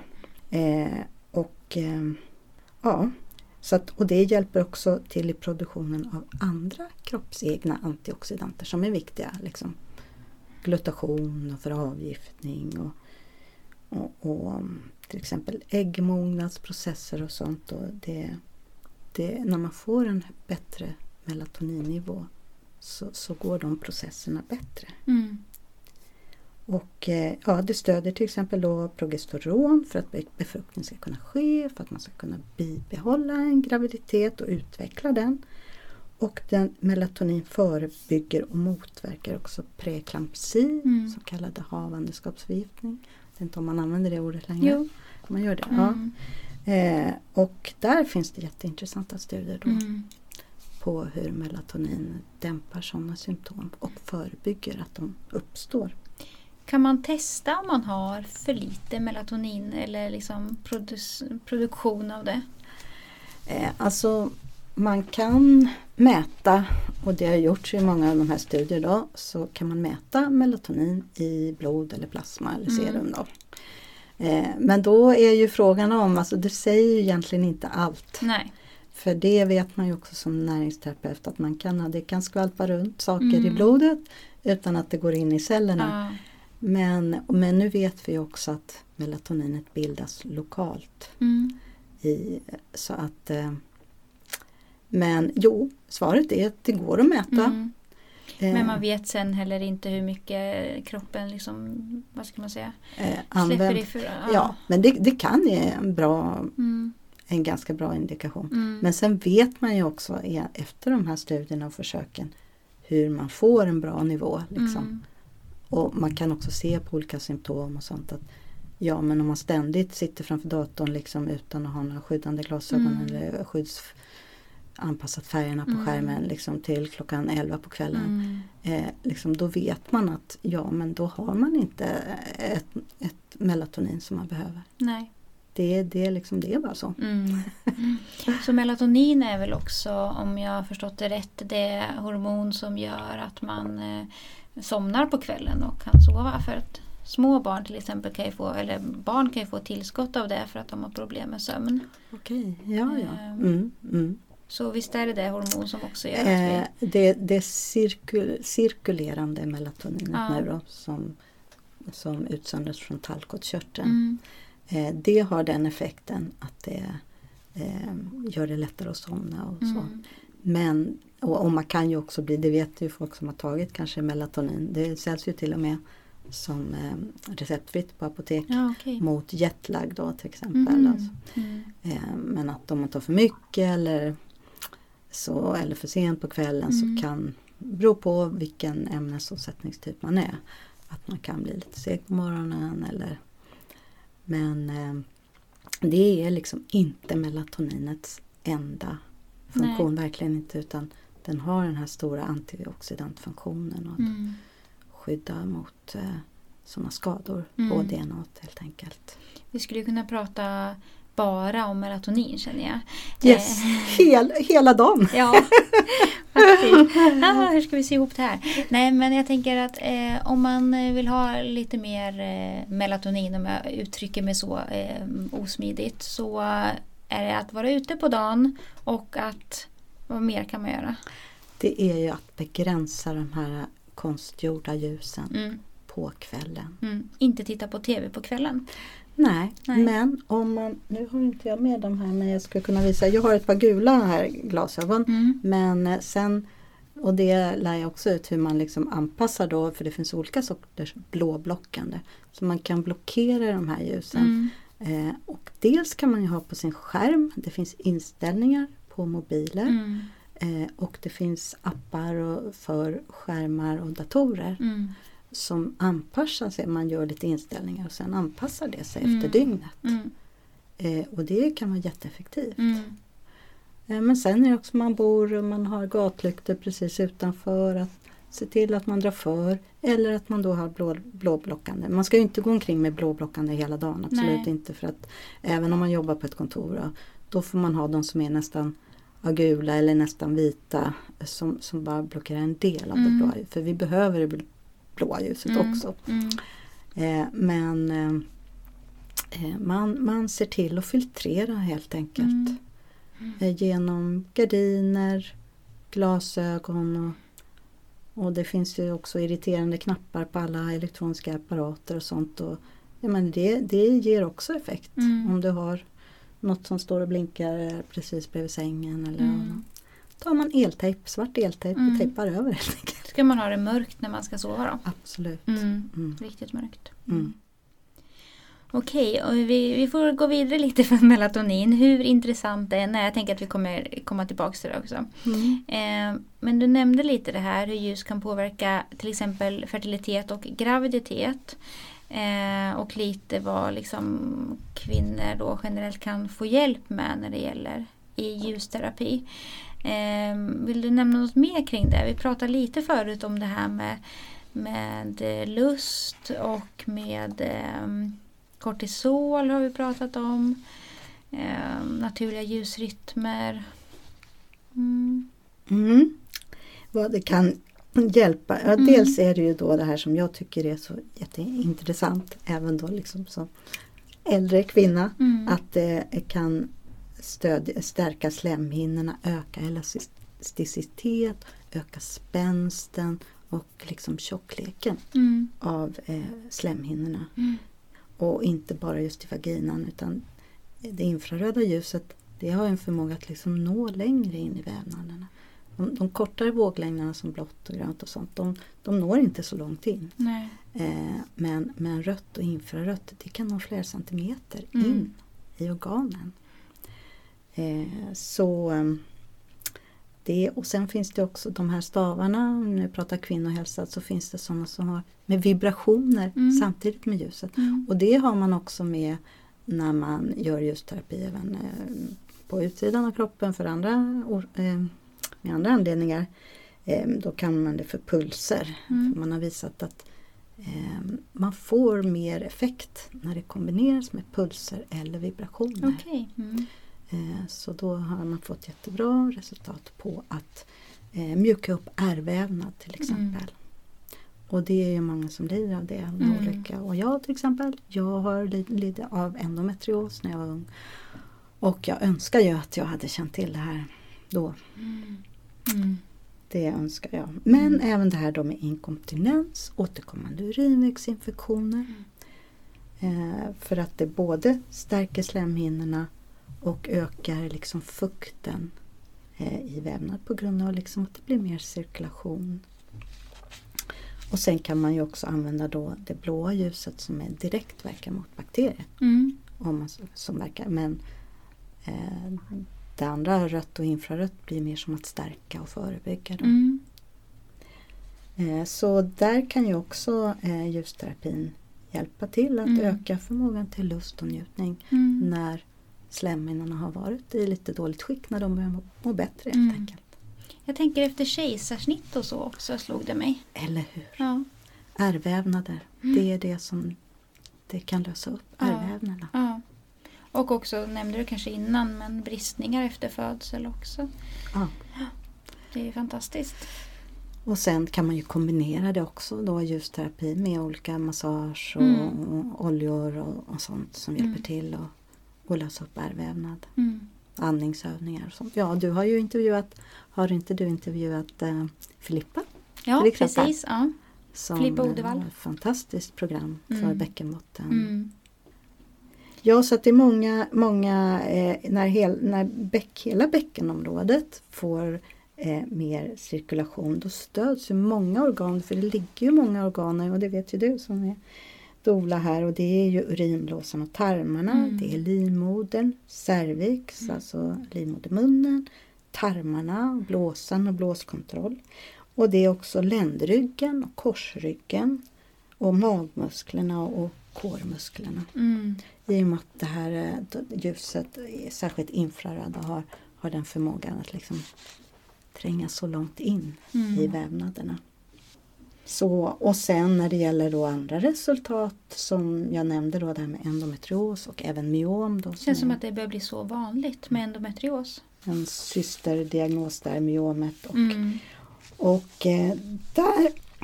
Och det hjälper också till i produktionen av andra kroppsegna antioxidanter som är viktiga. Liksom glutation och för avgiftning och till exempel äggmognadsprocesser och sånt. Och när man får en bättre melatoninnivå så går de processerna bättre. Och det stöder till exempel då progesteron för att befruktning ska kunna ske, för att man ska kunna bibehålla en graviditet och utveckla den. Och melatonin förebygger och motverkar också preeklampsi, så kallad havandeskapsförgiftning. Jag vet inte om man använder det ordet längre. Jo. Man gör det, ja. Och där finns det jätteintressanta studier då på hur melatonin dämpar sådana symptom och förebygger att de uppstår. Kan man testa om man har för lite melatonin eller liksom produktion av det? Alltså man kan mäta, och det har gjorts i många av de här studier då, så kan man mäta melatonin i blod eller plasma eller serum då. Men då är ju frågan om, alltså det säger ju egentligen inte allt. Nej. För det vet man ju också som näringsterapeut att det kan skvalpa runt saker i blodet utan att det går in i cellerna. Men nu vet vi också att melatoninet bildas lokalt. Så att men svaret är att det går att mäta. Men man vet sen heller inte hur mycket kroppen liksom, vad ska man säga, släpper ifrån. Ja, men det kan ge en ganska bra indikation. Men sen vet man ju också efter de här studierna och försöken hur man får en bra nivå liksom. Och man kan också se på olika symptom och sånt att men om man ständigt sitter framför datorn liksom utan att ha några skyddande glasögon eller anpassat färgerna på skärmen liksom till klockan 11 på kvällen. Liksom, då vet man att men då har man inte ett melatonin som man behöver. Nej. Det är bara så. Så melatonin är väl också, om jag har förstått det rätt, det hormon som gör att man somnar på kvällen och kan sova. För att små barn till exempel barn kan ju få tillskott av det för att de har problem med sömn. Okej, Så visst är det hormon som också gör att vi... Det cirkulerande melatoninet nu då, som utsöndras från tallkottkörteln. Det har den effekten att det gör det lättare att somna och så. Men och man kan ju också det vet ju folk som har tagit kanske melatonin. Det säljs ju till och med som receptfritt på apotek mot jetlag då till exempel. Men att om man tar för mycket eller för sent på kvällen så kan bero på vilken ämnesomsättningstyp man är. Att man kan bli lite seg på morgonen men det är liksom inte melatoninets enda funktion. Nej. Verkligen inte, utan den har den här stora antioxidantfunktionen och skydda mot sådana skador på DNA helt enkelt. Vi skulle kunna prata bara om melatonin, känner jag. Yes, hela dagen. Ja, faktiskt. Hur ska vi se ihop det här? Nej, men jag tänker att om man vill ha lite mer melatonin, om jag uttrycker mig så osmidigt, så är det att vara ute på dagen och att, vad mer kan man göra? Det är ju att begränsa de här konstgjorda ljusen på kvällen. Inte titta på tv på kvällen. Nej, men om man, nu har inte jag med dem här, men jag skulle kunna visa, jag har ett par gula här glasögon, men sen, och det lär jag också ut hur man liksom anpassar då, för det finns olika sorters blåblockande, så man kan blockera de här ljusen. Och dels kan man ju ha på sin skärm, det finns inställningar på mobiler, och det finns appar för skärmar och datorer. Som anpassar sig, man gör lite inställningar och sen anpassar det sig efter dygnet. Och det kan vara jätteeffektivt. Men sen är det också man bor och man har gatlyktor precis utanför, att se till att man drar för, eller att man då har blåblockande. Man ska ju inte gå omkring med blåblockande hela dagen, absolut inte, för att även om man jobbar på ett kontor då får man ha de som är nästan gula eller nästan vita som bara blockerar en del av det blå. För vi behöver blåa ljuset också. Men man ser till att filtrera helt enkelt. Genom gardiner, glasögon och det finns ju också irriterande knappar på alla elektroniska apparater och sånt. Och, det ger också effekt om du har något som står och blinkar precis bredvid sängen. Eller tar man eltejp, svart eltejp och tejpar över helt enkelt. Ska man ha det mörkt när man ska sova då? Absolut. Riktigt mörkt. Okej, och vi får gå vidare lite för melatonin. Hur intressant det är. Jag tänker att vi kommer komma tillbaka till det också. Men du nämnde lite det här hur ljus kan påverka till exempel fertilitet och graviditet. Och lite vad liksom kvinnor då generellt kan få hjälp med när det gäller i ljusterapi. Vill du nämna något mer kring det? Vi pratade lite förut om det här med lust och med kortisol har vi pratat om. Naturliga ljusrytmer. Vad det kan hjälpa. Ja, dels är det ju då det här som jag tycker är så jätteintressant. Även då liksom som äldre kvinna. Att det kan stärka slemhinnorna, öka elasticitet, öka spänsten och liksom tjockleken av slemhinnorna. Och inte bara just i vaginan utan det infraröda ljuset, det har en förmåga att liksom nå längre in i vävnaderna. De kortare våglängderna som blått och grönt och sånt, de når inte så långt in. Nej. Men rött och infrarött, det kan nå flera centimeter in i organen. Och sen finns det också de här stavarna, när vi pratar kvinnohälsa, så finns det sådana som har med vibrationer samtidigt med ljuset. Och det har man också med när man gör ljusterapi även på utsidan av kroppen för med andra anledningar. Då kan man det för pulser. För man har visat att man får mer effekt när det kombineras med pulser eller vibrationer. Okay. Så då har man fått jättebra resultat på att mjuka upp ärrvävnad till exempel. Och det är ju många som lider av det med olika. Och jag till exempel, jag har lidit av endometrios när jag var ung. Och jag önskar ju att jag hade känt till det här då. Det önskar jag. Men även det här då med inkontinens, återkommande urinvägsinfektioner. För att det både stärker slemhinnorna och ökar liksom fukten i vävnad på grund av liksom att det blir mer cirkulation. Och sen kan man ju också använda då det blåa ljuset som är direkt verkar mot bakterier. Som verkar. Men det andra, rött och infrarött, blir mer som att stärka och förebygga dem. Så där kan ju också ljusterapin hjälpa till att öka förmågan till lust och njutning när slemhinnorna har varit i lite dåligt skick, när de börjar må bättre helt enkelt. Jag tänker efter kejsarsnitt och så också slog det mig. Eller hur? Ja. Ärrvävnader, det är det som det kan lösa upp, ärrvävnaderna. Ja. Och också, nämnde du kanske innan, men bristningar efter födsel också. Ja. Det är fantastiskt. Och sen kan man ju kombinera det också då, ljusterapi med olika massage och oljor och sånt som hjälper till och lösa upp ärrvävnad. Andningsövningar och sånt. Ja, du har ju intervjuat, har inte du intervjuat Filippa? Ja, precis. Ja. Filippa Odevall. Ett fantastiskt program för bäckenbotten. Ja, så att det är många när hela bäckenområdet får mer cirkulation, då stöds ju många organ, för det ligger ju många organer, och det vet ju du som är doula här, och det är ju urinblåsan och tarmarna, det är livmodern, cervix, alltså livmodermunnen, tarmarna, blåsan och blåskontroll, och det är också ländryggen och korsryggen och magmusklerna och kårmusklerna. I och med att det här ljuset, särskilt infraröda, har den förmågan att liksom tränga så långt in i vävnaderna. Så, och sen när det gäller då andra resultat som jag nämnde då, det här med endometrios och även myom. Då, det känns som att det börjar bli så vanligt med endometrios. En systerdiagnos där, myomet. Och där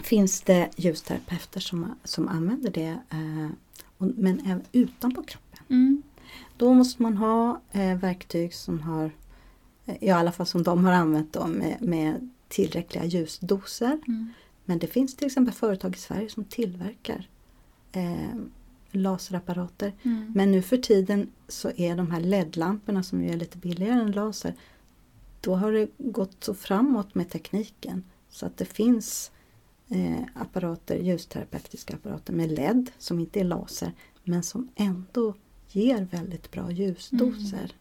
finns det ljusterapeuter som använder det, men även utanpå kroppen. Då måste man ha verktyg som har, i alla fall som de har använt dem, med tillräckliga ljusdoser. Men det finns till exempel företag i Sverige som tillverkar laserapparater. Men nu för tiden så är de här LED-lamporna, som är lite billigare än laser, då har det gått så framåt med tekniken så att det finns apparater, ljusterapeutiska apparater med LED som inte är laser, men som ändå ger väldigt bra ljusdoser.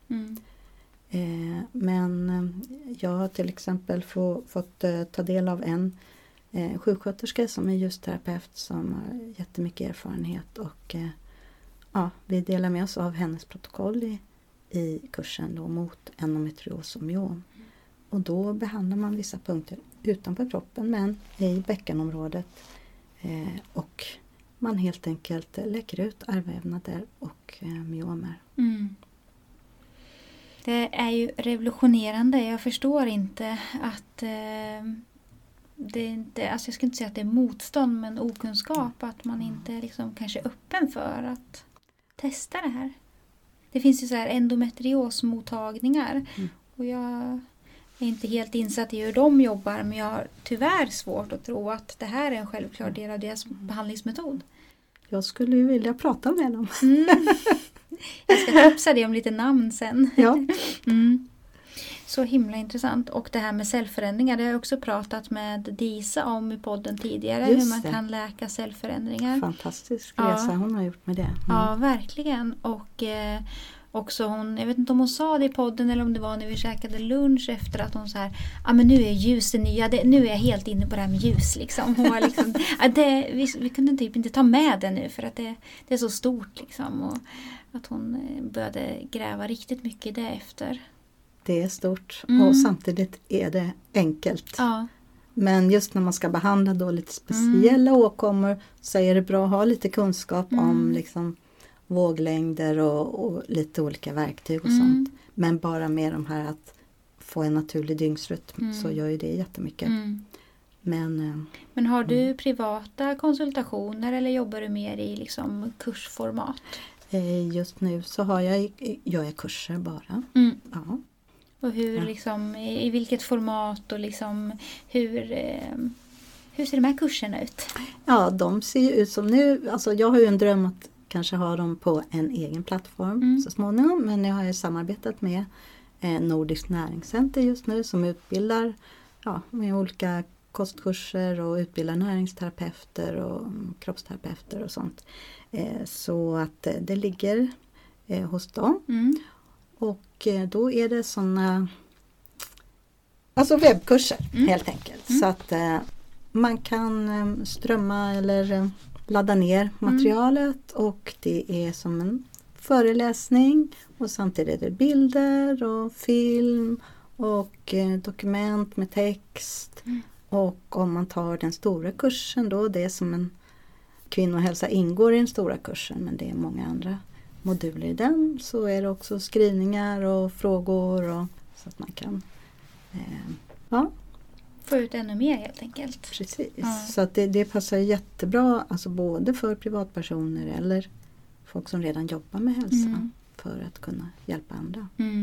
Men jag har till exempel fått ta del av en sjuksköterska som är ljusterapeut som har jättemycket erfarenhet, och vi delar med oss av hennes protokoll i kursen då mot endometrios och myom. Och då behandlar man vissa punkter utanför kroppen, men i bäckenområdet, och man helt enkelt läker ut ärrvävnader och myomer. Det är ju revolutionerande. Jag förstår inte att det inte, alltså jag skulle inte säga att det är motstånd, men okunskap, att man inte liksom kanske är öppen för att testa det här. Det finns ju så här endometriosmottagningar, och jag är inte helt insatt i hur de jobbar, men jag har tyvärr svårt att tro att det här är en självklar del av deras behandlingsmetod. Jag skulle ju vilja prata med dem. Jag ska tipsa dig om lite namn sen. Ja. Så himla intressant. Och det här med cellförändringar, det har jag också pratat med Disa om i podden tidigare. Just hur man det. kan läka cellförändringar. Fantastisk resa hon har gjort med det. Ja, verkligen. Och också hon, jag vet inte om hon sa det i podden eller om det var när vi käkade lunch efter att hon så här, men nu är ljus det nya, nu är jag helt inne på det här med ljus liksom. Hon var liksom, vi kunde typ inte ta med det nu för att det är så stort liksom, och att hon började gräva riktigt mycket i det efter. Det är stort och samtidigt är det enkelt. Ja. Men just när man ska behandla då lite speciella åkommor, så är det bra att ha lite kunskap om liksom våglängder och lite olika verktyg och sånt. Men bara med de här att få en naturlig dygnsrytm så gör ju det jättemycket. Men har du privata konsultationer eller jobbar du mer i liksom kursformat? Just nu så gör jag kurser bara. Ja. Och hur liksom, i vilket format och liksom hur ser de här kurserna ut? Ja, de ser ju ut som nu, alltså jag har ju en dröm att kanske ha dem på en egen plattform så småningom, men jag har ju samarbetat med Nordisk näringscenter just nu som utbildar med olika kostkurser och utbildar näringsterapeuter och kroppsterapeuter och sånt. Så att det ligger hos dem. Och då är det sådana, alltså webbkurser helt enkelt. Så att man kan strömma eller ladda ner materialet och det är som en föreläsning och samtidigt är det bilder och film och dokument med text. Och om man tar den stora kursen då, det är som en kvinnohälsa ingår i den stora kursen, men det är många andra moduler i den, så är det också skrivningar och frågor och så att man kan få ut ännu mer helt enkelt. Precis, så att det passar jättebra, alltså både för privatpersoner eller folk som redan jobbar med hälsa för att kunna hjälpa andra.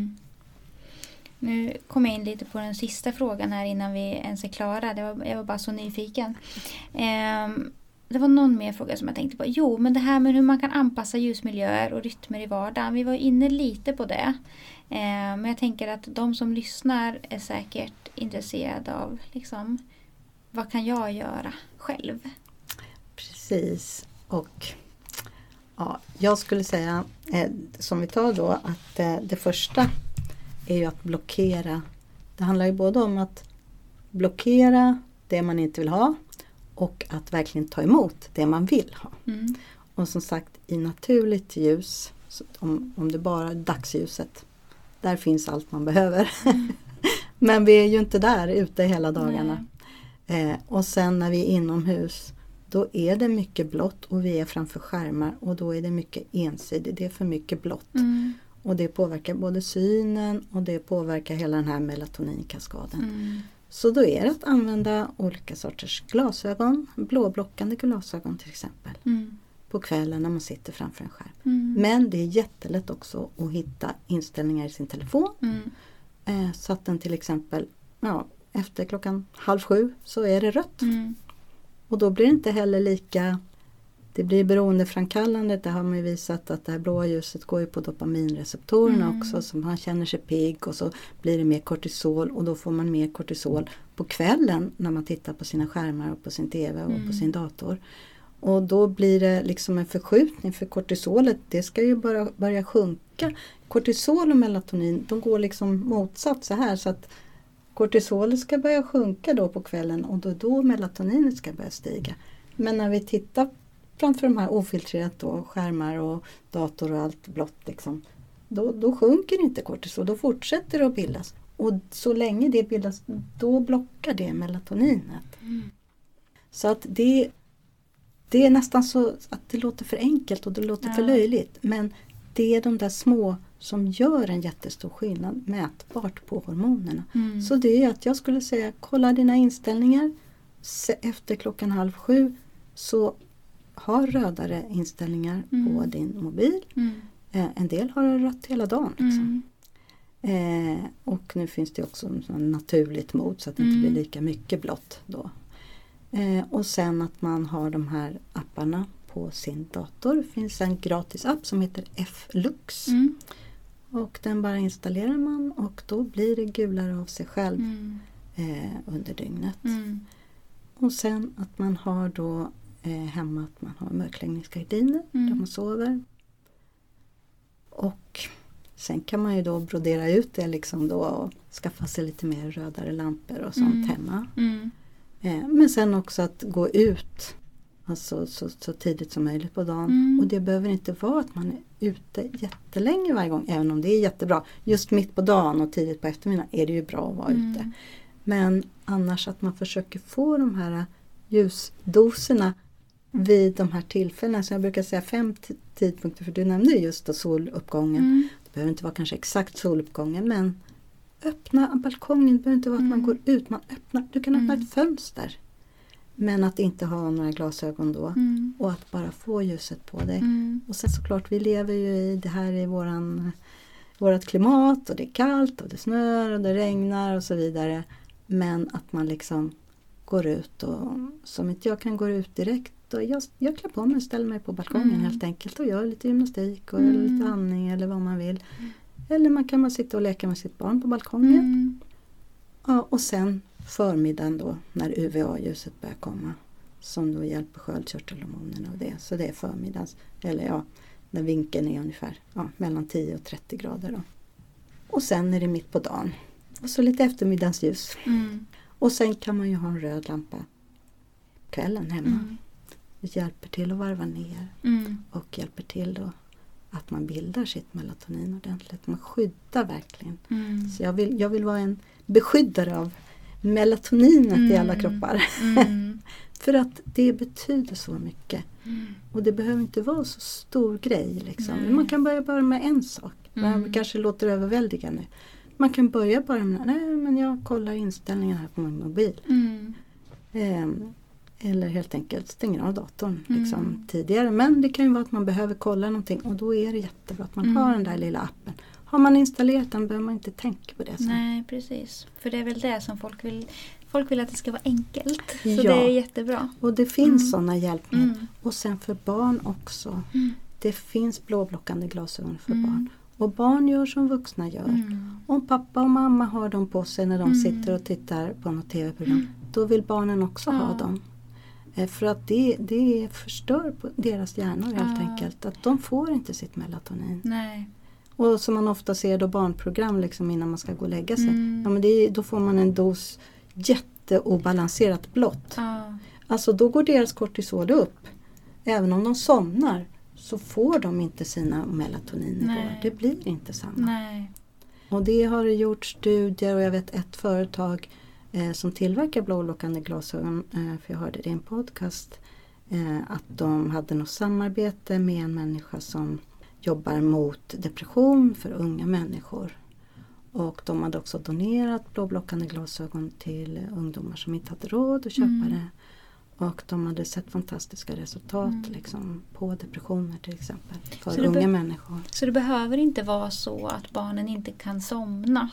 Nu kommer jag in lite på den sista frågan här innan vi ens är klara. Jag var bara så nyfiken. Det var någon mer fråga som jag tänkte på. Jo, men det här med hur man kan anpassa ljusmiljöer och rytmer i vardagen. Vi var inne lite på det. Men jag tänker att de som lyssnar är säkert intresserade av liksom, vad kan jag göra själv? Precis. Och jag skulle säga, som vi tar då, att det första är ju att blockera. Det handlar ju både om att blockera det man inte vill ha och att verkligen ta emot det man vill ha. Och som sagt, i naturligt ljus, om det bara är dagsljuset, där finns allt man behöver. Men vi är ju inte där ute hela dagarna. Och sen när vi är inomhus, då är det mycket blått och vi är framför skärmar och då är det mycket ensidigt. Det är för mycket blått. Och det påverkar både synen och det påverkar hela den här melatoninkaskaden. Så då är det att använda olika sorters glasögon, blåblockande glasögon till exempel. På kvällen när man sitter framför en skärm. Men det är jättelätt också att hitta inställningar i sin telefon. Så att den till exempel, efter 6:30 så är det rött. Och då blir det inte heller lika, det blir beroendeframkallande. Det har man ju visat att det här blåa ljuset går ju på dopaminreceptorerna också. Så man känner sig pigg och så blir det mer kortisol. Och då får man mer kortisol på kvällen när man tittar på sina skärmar och på sin tv och på sin dator. Och då blir det liksom en förskjutning för kortisolet. Det ska ju börja sjunka. Kortisol och melatonin, de går liksom motsatt så här. Så att kortisolet ska börja sjunka då på kvällen och då melatoninet ska börja stiga. Men när vi tittar framför de här ofiltrerat då, skärmar och dator och allt blått liksom, då sjunker inte kortisol, då fortsätter det att bildas. Och så länge det bildas, då blockar det melatoninet. Så att det är nästan så att det låter för enkelt och det låter för löjligt. Men det är de där små som gör en jättestor skillnad mätbart på hormonerna. Så det är att jag skulle säga, kolla dina inställningar. Efter 6:30 så har rödare inställningar på din mobil. En del har det rött hela dagen. Liksom. Och nu finns det också en naturligt mod så att det inte blir lika mycket blått då. Och sen att man har de här apparna på sin dator. Det finns en gratis app som heter F-Lux. Och den bara installerar man och då blir det gulare av sig själv under dygnet. Och sen att man har då hemma att man har mörkläggningsgardiner där man sover. Och sen kan man ju då brodera ut det liksom då och skaffa sig lite mer rödare lampor och sånt hemma. Men sen också att gå ut alltså så tidigt som möjligt på dagen. Och det behöver inte vara att man är ute jättelänge varje gång, även om det är jättebra. Just mitt på dagen och tidigt på eftermiddagen är det ju bra att vara ute. Men annars att man försöker få de här ljusdoserna vid de här tillfällena. Så jag brukar säga 5 tidpunkter, för du nämnde just då soluppgången. Det behöver inte vara kanske exakt soluppgången, men öppna balkongen. Det behöver inte vara att man går ut. Du kan öppna ett fönster. Men att inte ha några glasögon då. Och att bara få ljuset på dig. Och sen såklart, vi lever ju i det här i vårat klimat. Och det är kallt och det snör och det regnar och så vidare. Men att man liksom går ut. Och som inte jag kan gå ut direkt. Och jag klär på mig och ställer mig på balkongen helt enkelt. Och gör lite gymnastik och lite andning eller vad man vill. Eller man kan bara sitta och leka med sitt barn på balkongen. Ja, och sen förmiddagen då när UVA-ljuset börjar komma. Som då hjälper sköldkörtelhormonerna och det. Så det är förmiddags. Eller när vinkeln är ungefär mellan 10 och 30 grader då. Och sen är det mitt på dagen. Och så lite eftermiddagsljus. Och sen kan man ju ha en röd lampa kvällen hemma. Det hjälper till att varva ner. Och hjälper till då att man bildar sitt melatonin ordentligt. Man skyddar verkligen. Så jag vill vara en beskyddare av melatoninet i alla kroppar. För att det betyder så mycket. Och det behöver inte vara så stor grej. Liksom. Man kan börja med en sak. Man kanske låter överväldigande. Man kan börja bara med, men jag kollar inställningarna här på min mobil. Eller helt enkelt stänger av datorn liksom, tidigare. Men det kan ju vara att man behöver kolla någonting. Och då är det jättebra att man har den där lilla appen. Har man installerat den behöver man inte tänka på det sen. Nej, precis. För det är väl det som folk vill. Folk vill att det ska vara enkelt. Så det är jättebra. Och det finns sådana hjälpmedel. Och sen för barn också. Det finns blåblockande glasögon för barn. Och barn gör som vuxna gör. Om pappa och mamma har dem på sig när de sitter och tittar på något tv-program. Då vill barnen också ha dem. För att det förstör på deras hjärnor helt enkelt. Att de får inte sitt melatonin. Nej. Och som man ofta ser då barnprogram liksom innan man ska gå och lägga sig. Ja, men då får man en dos jätteobalanserat blått. Alltså då går deras kortisol upp. Även om de somnar så får de inte sina melatoninivåer. Det blir inte samma. Nej. Och det har gjort studier och jag vet ett företag som tillverkar blåblockande glasögon, för jag hörde det i en podcast, att de hade något samarbete med en människa som jobbar mot depression för unga människor. Och de hade också donerat blåblockande glasögon till ungdomar som inte hade råd att köpa det. Och de hade sett fantastiska resultat liksom, på depressioner till exempel. För unga människor. Så det behöver inte vara så att barnen inte kan somna.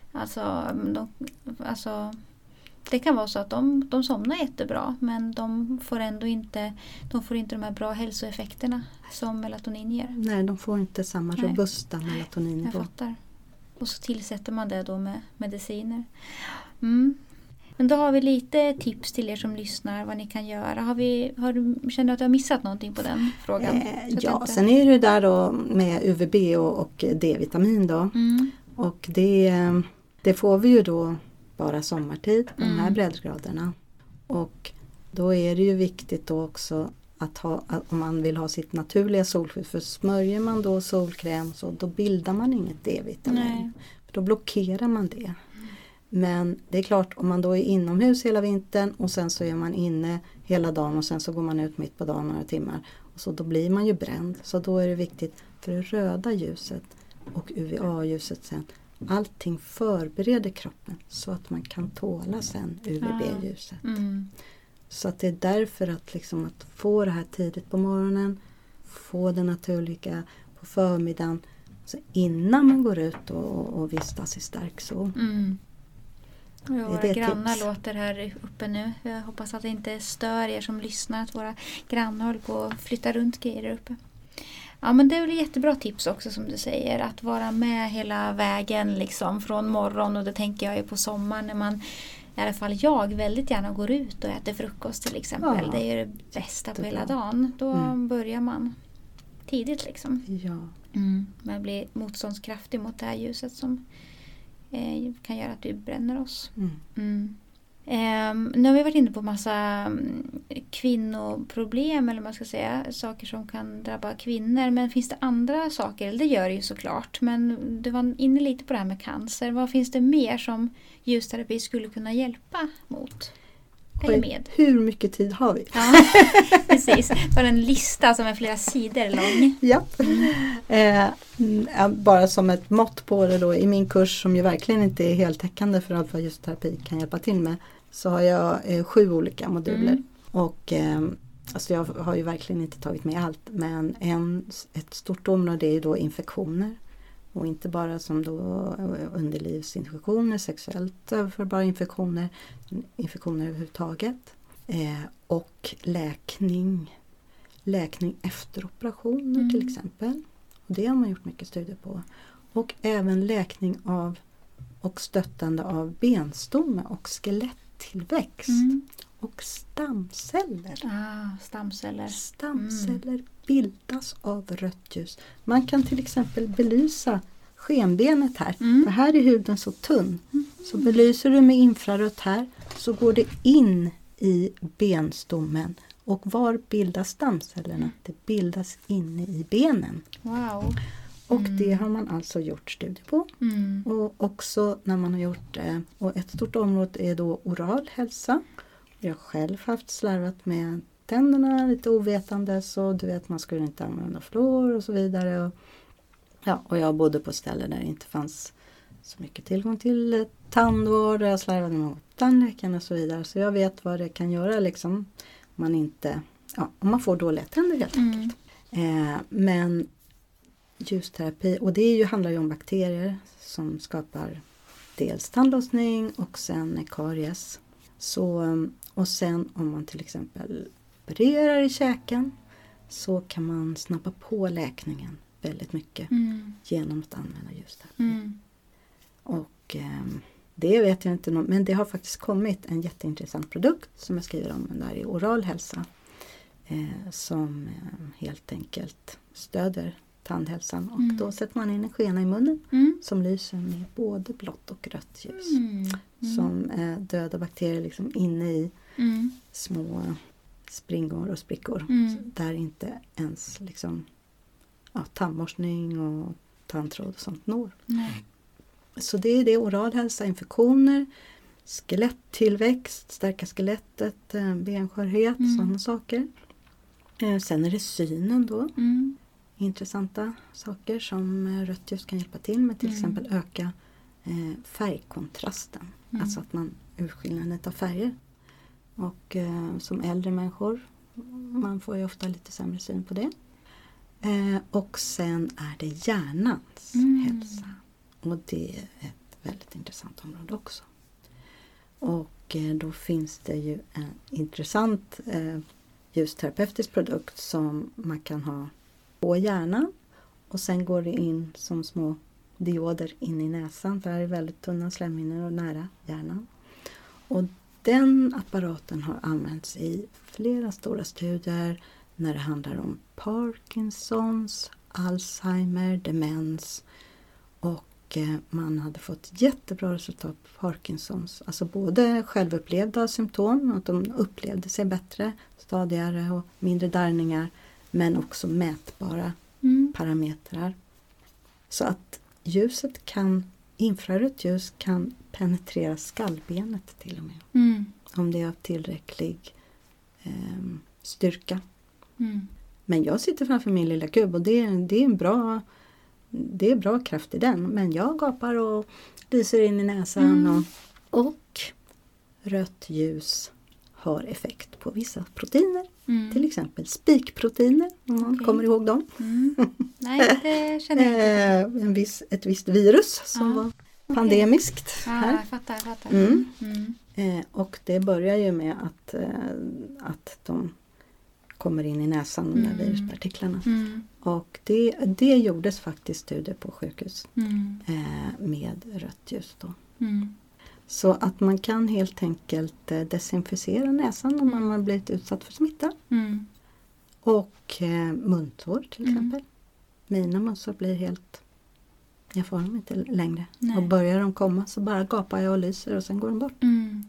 Alltså det kan vara så att de somnar jättebra. Men de får ändå inte de här bra hälsoeffekterna som melatonin ger. Nej, de får inte samma robusta melatoninnivå. Jag fattar. Och så tillsätter man det då med mediciner. Men då har vi lite tips till er som lyssnar vad ni kan göra. Känner du att du har missat någonting på den frågan? Sen är det där då med UVB och D-vitamin då. Och det får vi ju då bara sommartid på de här breddgraderna. Och då är det ju viktigt då också att om man vill ha sitt naturliga solskydd. För smörjer man då solkräm så då bildar man inget D-vitamin. För då blockerar man det. Men det är klart, om man då är inomhus hela vintern och sen så är man inne hela dagen och sen så går man ut mitt på dagen några timmar. Och så då blir man ju bränd. Så då är det viktigt för det röda ljuset och UVA-ljuset sen. Allting förbereder kroppen så att man kan tåla sen UVB-ljuset. Så att det är därför att få det här tidigt på morgonen, få det naturliga på förmiddagen. Så innan man går ut och vistas i stark sol. Våra grannar låter här uppe nu. Jag hoppas att det inte stör er som lyssnar. Att våra grannar håller på att flytta runt grejer där uppe. Ja, men det är väl jättebra tips också som du säger. Att vara med hela vägen liksom från morgon. Och det tänker jag ju på sommaren när man, i alla fall jag, väldigt gärna går ut och äter frukost till exempel. Ja, det är det bästa på hela dagen. Då börjar man tidigt liksom. Ja. Man blir motståndskraftig mot det här ljuset som kan göra att vi bränner oss. Nu har vi varit inne på massa kvinnoproblem eller man ska säga, saker som kan drabba kvinnor, men finns det andra saker? Det gör det ju såklart, men du var inne lite på det här med cancer. Vad finns det mer som ljusterapi skulle kunna hjälpa mot? Eller med? Hur mycket tid har vi? Ja, precis. Det var en lista som är flera sidor lång. Ja. Bara som ett mått på det då, i min kurs som ju verkligen inte är heltäckande för allt vad ljusterapi kan hjälpa till med, så har jag 7 olika moduler. Och alltså jag har ju verkligen inte tagit med allt, men ett stort område är ju då infektioner. Och inte bara som då underlivsinfektioner, sexuellt överförbara infektioner, infektioner överhuvudtaget. Och läkning efter operationer till exempel. Och det har man gjort mycket studier på. Och även läkning av och stöttande av benstomme och skeletttillväxt. Och stamceller. Stamceller bildas av rött ljus. Man kan till exempel belysa skenbenet här. För här är huden så tunn. Så belyser du med infrarött här så går det in i benstommen. Och var bildas stamcellerna? Det bildas inne i benen. Wow. Och det har man alltså gjort studier på. Och också när man har gjort det. Och ett stort område är då oral hälsa. Jag har själv haft slarvat med tänderna lite ovetande. Så du vet, man skulle inte använda fluor och så vidare. Och jag bodde på ställen där det inte fanns så mycket tillgång till tandvård. Jag slarvade med tandläkaren och så vidare. Så jag vet vad det kan göra liksom. Om man får dåliga tänder helt enkelt. Men ljusterapi, och det handlar ju om bakterier som skapar dels tandlossning och sen karies. Och sen om man till exempel opererar i käken så kan man snabba på läkningen väldigt mycket genom att använda ljusterapi. Och det vet jag inte, men det har faktiskt kommit en jätteintressant produkt som jag skriver om där i oral hälsa. Som helt enkelt stöder tandhälsan. Och då sätter man in en skena i munnen som lyser med både blått och rött ljus. Som döda bakterier liksom inne i små springor och sprickor. Där inte ens liksom, tandborstning och tandtråd och sånt når. Så det är det, oral hälsa, infektioner, skeletttillväxt, stärka skelettet, benskörhet, sådana saker. Sen är det synen då. Intressanta saker som rött ljus kan hjälpa till med, till exempel öka färgkontrasten. Alltså att man urskillnaden av färger. Och som äldre människor, man får ju ofta lite sämre syn på det. Och sen är det hjärnans hälsa. Och det är ett väldigt intressant område också. Och då finns det ju en intressant ljusterapeutisk produkt som man kan ha på hjärnan. Och sen går det in som små dioder in i näsan. För det är väldigt tunna slemhinnor och nära hjärnan. Och den apparaten har använts i flera stora studier när det handlar om Parkinsons, Alzheimer, demens. Och man hade fått jättebra resultat på Parkinsons. Alltså både självupplevda symptom, att de upplevde sig bättre, stadigare och mindre darrningar. Men också mätbara parametrar. Så att infrarött ljus kan penetrera skallbenet till och med. Om det är av tillräcklig styrka. Men jag sitter framför min lilla kub och det är bra kraft i den. Men jag gapar och lyser in i näsan. Och rött ljus har effekt på vissa proteiner. Till exempel spikproteiner, om man kommer ihåg dem. Nej, det känner jag inte. Ett visst virus som var pandemiskt. Här. Jag fattar. Och det börjar ju med att de kommer in i näsan, de där viruspartiklarna. Och det gjordes faktiskt studier på sjukhus med rött ljus då. Så att man kan helt enkelt desinficera näsan om man har blivit utsatt för smitta. Och munsår till exempel. Mina munsår blir helt... Jag får dem inte längre. Och börjar de komma så bara gapar jag och lyser och sen går de bort.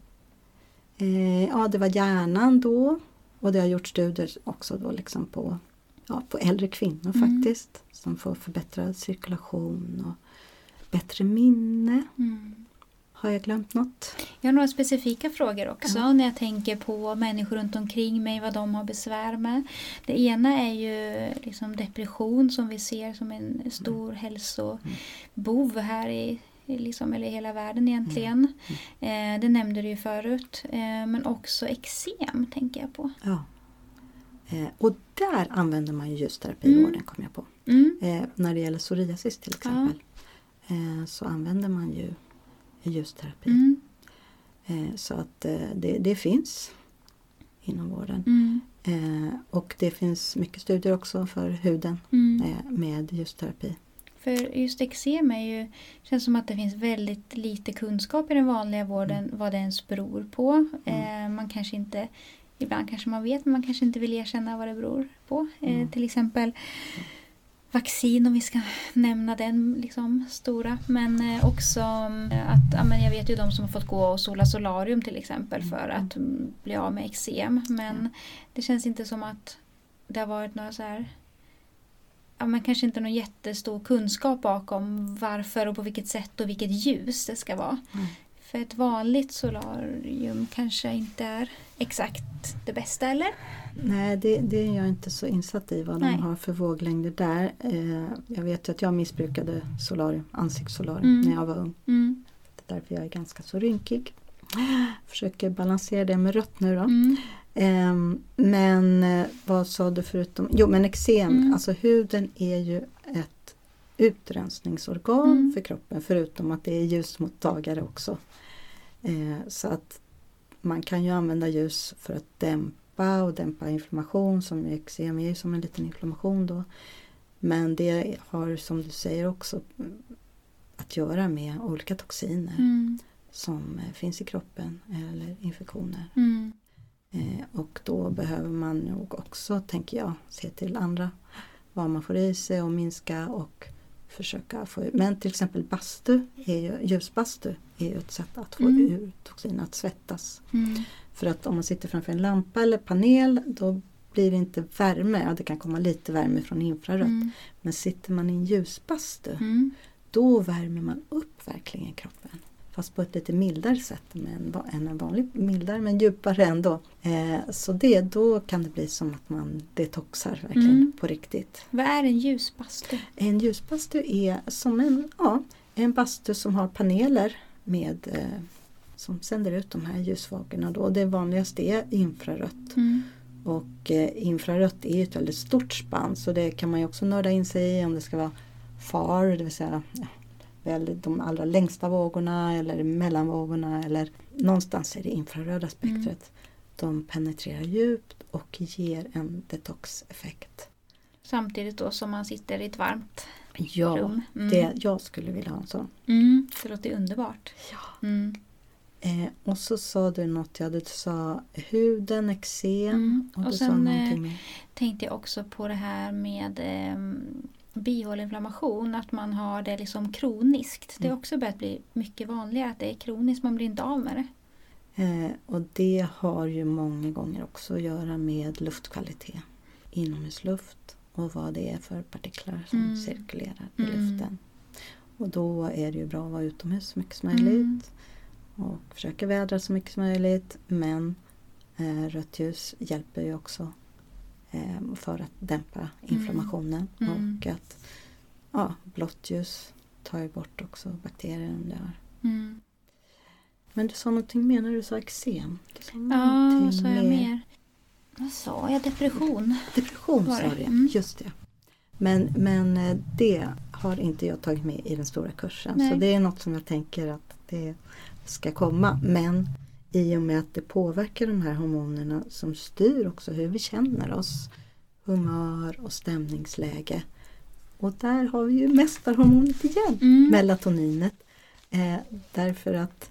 Det var hjärnan då. Och det har gjort studier också då liksom på äldre kvinnor faktiskt. Som får förbättrad cirkulation och bättre minne. Har jag glömt något? Jag har några specifika frågor också när jag tänker på människor runt omkring mig, vad de har besvär med. Det ena är ju liksom depression som vi ser som en stor hälsobov här i hela världen egentligen. Det nämnde du ju förut. Men också eksem tänker jag på. Ja. Och där använder man ju ljusterapi i vården, kom jag på. När det gäller psoriasis till exempel. Så använder man ju ljusterapi. Så att det finns inom vården. Och det finns mycket studier också för huden med ljusterapi. För just eksem känns som att det finns väldigt lite kunskap i den vanliga vården vad det ens beror på. Man kanske inte, ibland kanske man vet men man kanske inte vill erkänna vad det beror på. Till exempel vaccin, om vi ska nämna den liksom stora. Men också att jag vet ju de som har fått gå och sola solarium till exempel för att bli av med eksem. Men det känns inte som att det har varit några så här... men kanske inte någon jättestor kunskap bakom varför och på vilket sätt och vilket ljus det ska vara. För ett vanligt solarium kanske inte är exakt det bästa, eller? Nej, det är jag inte så insatt i vad de har för våglängder där. Jag vet ju att jag missbrukade ansiktssolarium när jag var ung. Det är därför jag är ganska så rynkig. Försöker balansera det med rött nu då. Men vad sa du förutom? Jo, men eksem, alltså huden är ju ett utrensningsorgan för kroppen, förutom att det är ljusmottagare också. Så att man kan ju använda ljus för att dämpa inflammation, som eksem är ju som en liten inflammation då. Men det har, som du säger, också att göra med olika toxiner som finns i kroppen eller infektioner. Och då behöver man nog också, tänker jag, se till andra vad man får i sig och minska och försöka få ut. Men till exempel ljusbastu är ju ett sätt att få ur toxiner, att svettas. För att om man sitter framför en lampa eller panel, då blir det inte värme. Ja, det kan komma lite värme från infrarött. Men sitter man i en ljusbastu, då värmer man upp verkligen kroppen. Fast på ett lite mildare sätt än en vanlig, mildare men djupare ändå. Så då kan det bli som att man detoxar verkligen på riktigt. Vad är en ljusbastu? En ljusbastu är som en bastu som har paneler med som sänder ut de här ljusvågorna då. Det vanligaste är infrarött. Och infrarött är ett väldigt stort spann, så det kan man ju också nörda in sig i, om det ska vara far, det vill säga de allra längsta vågorna eller mellanvågorna, eller någonstans är det infraröda spektret. De penetrerar djupt och ger en detox-effekt. Samtidigt då som man sitter i ett varmt rum. Jag skulle vilja ha en sån. Det låter underbart. Ja. Och så sa du något, du sa huden, eksem och du sen sa någonting mer. Tänkte jag också på det här med bihåleinflammation, att man har det liksom kroniskt. Det har också börjat bli mycket vanligare att det är kroniskt, man blir inte av med det. Och det har ju många gånger också att göra med luftkvalitet, inomhusluft och vad det är för partiklar som cirkulerar i luften. Och då är det ju bra att vara utomhus så mycket som möjligt och försöka vädra så mycket som möjligt, men rött ljus hjälper ju också för att dämpa inflammationen och att blått ljus tar ju bort också bakterier om det har. Men du sa någonting mer när du sa eksem. Vad sa jag mer? Vad sa jag? Depression. Depression sa du, just det. Men det har inte jag tagit med i den stora kursen. Nej. Så det är något som jag tänker att det ska komma. Men i och med att det påverkar de här hormonerna som styr också hur vi känner oss. Humör och stämningsläge. Och där har vi ju mästarhormonet igen. Melatoninet. Därför att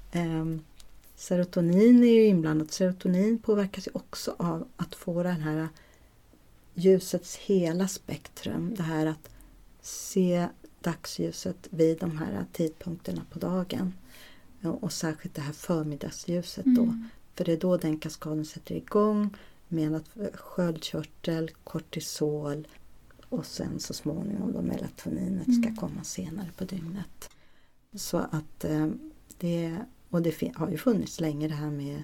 serotonin är ju inblandat. Serotonin påverkas ju också av att få den här ljusets hela spektrum. Det här att se dagsljuset vid de här tidpunkterna på dagen. Och särskilt det här förmiddagsljuset då. För det är då den kaskaden sätter igång med att sköldkörtel, kortisol och sen så småningom då melatoninet ska komma senare på dygnet. Så att det har ju funnits länge det här med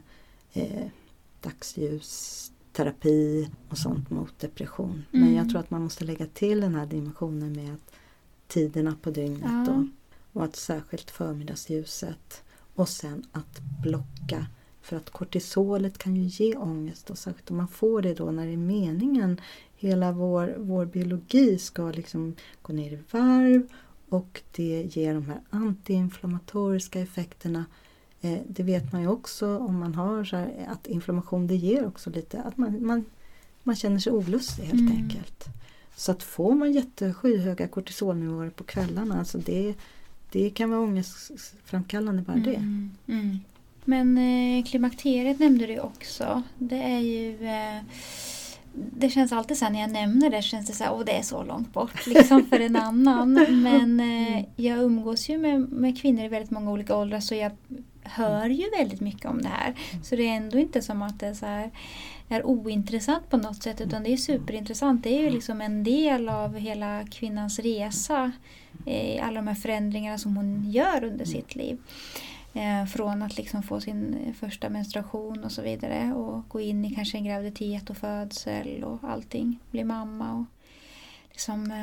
dagsljusterapi och sånt mot depression. Men jag tror att man måste lägga till den här dimensionen med att tiderna på dygnet då, och att särskilt förmiddagsljuset och sen att blocka, för att kortisolet kan ju ge ångest och särskilt om man får det då när det är meningen. Hela vår biologi ska liksom gå ner i varv och det ger de här antiinflammatoriska effekterna. Det vet man ju också om man har så här, att inflammation det ger också lite att man känner sig olustig helt enkelt. Så att får man skyhöga kortisolnivåer på kvällarna, alltså det kan vara ångestframkallande bara det. Men klimakteriet nämnde du också. Det är ju det känns alltid så här, när jag nämner det känns det så här, det är så långt bort liksom för en annan. Men jag umgås ju med kvinnor i väldigt många olika åldrar, så jag hör ju väldigt mycket om det här. Så det är ändå inte som att det så här är ointressant på något sätt, utan det är superintressant. Det är ju liksom en del av hela kvinnans resa, alla de här förändringarna som hon gör under sitt liv. Från att liksom få sin första menstruation och så vidare och gå in i kanske en graviditet och födsel och allting, bli mamma och liksom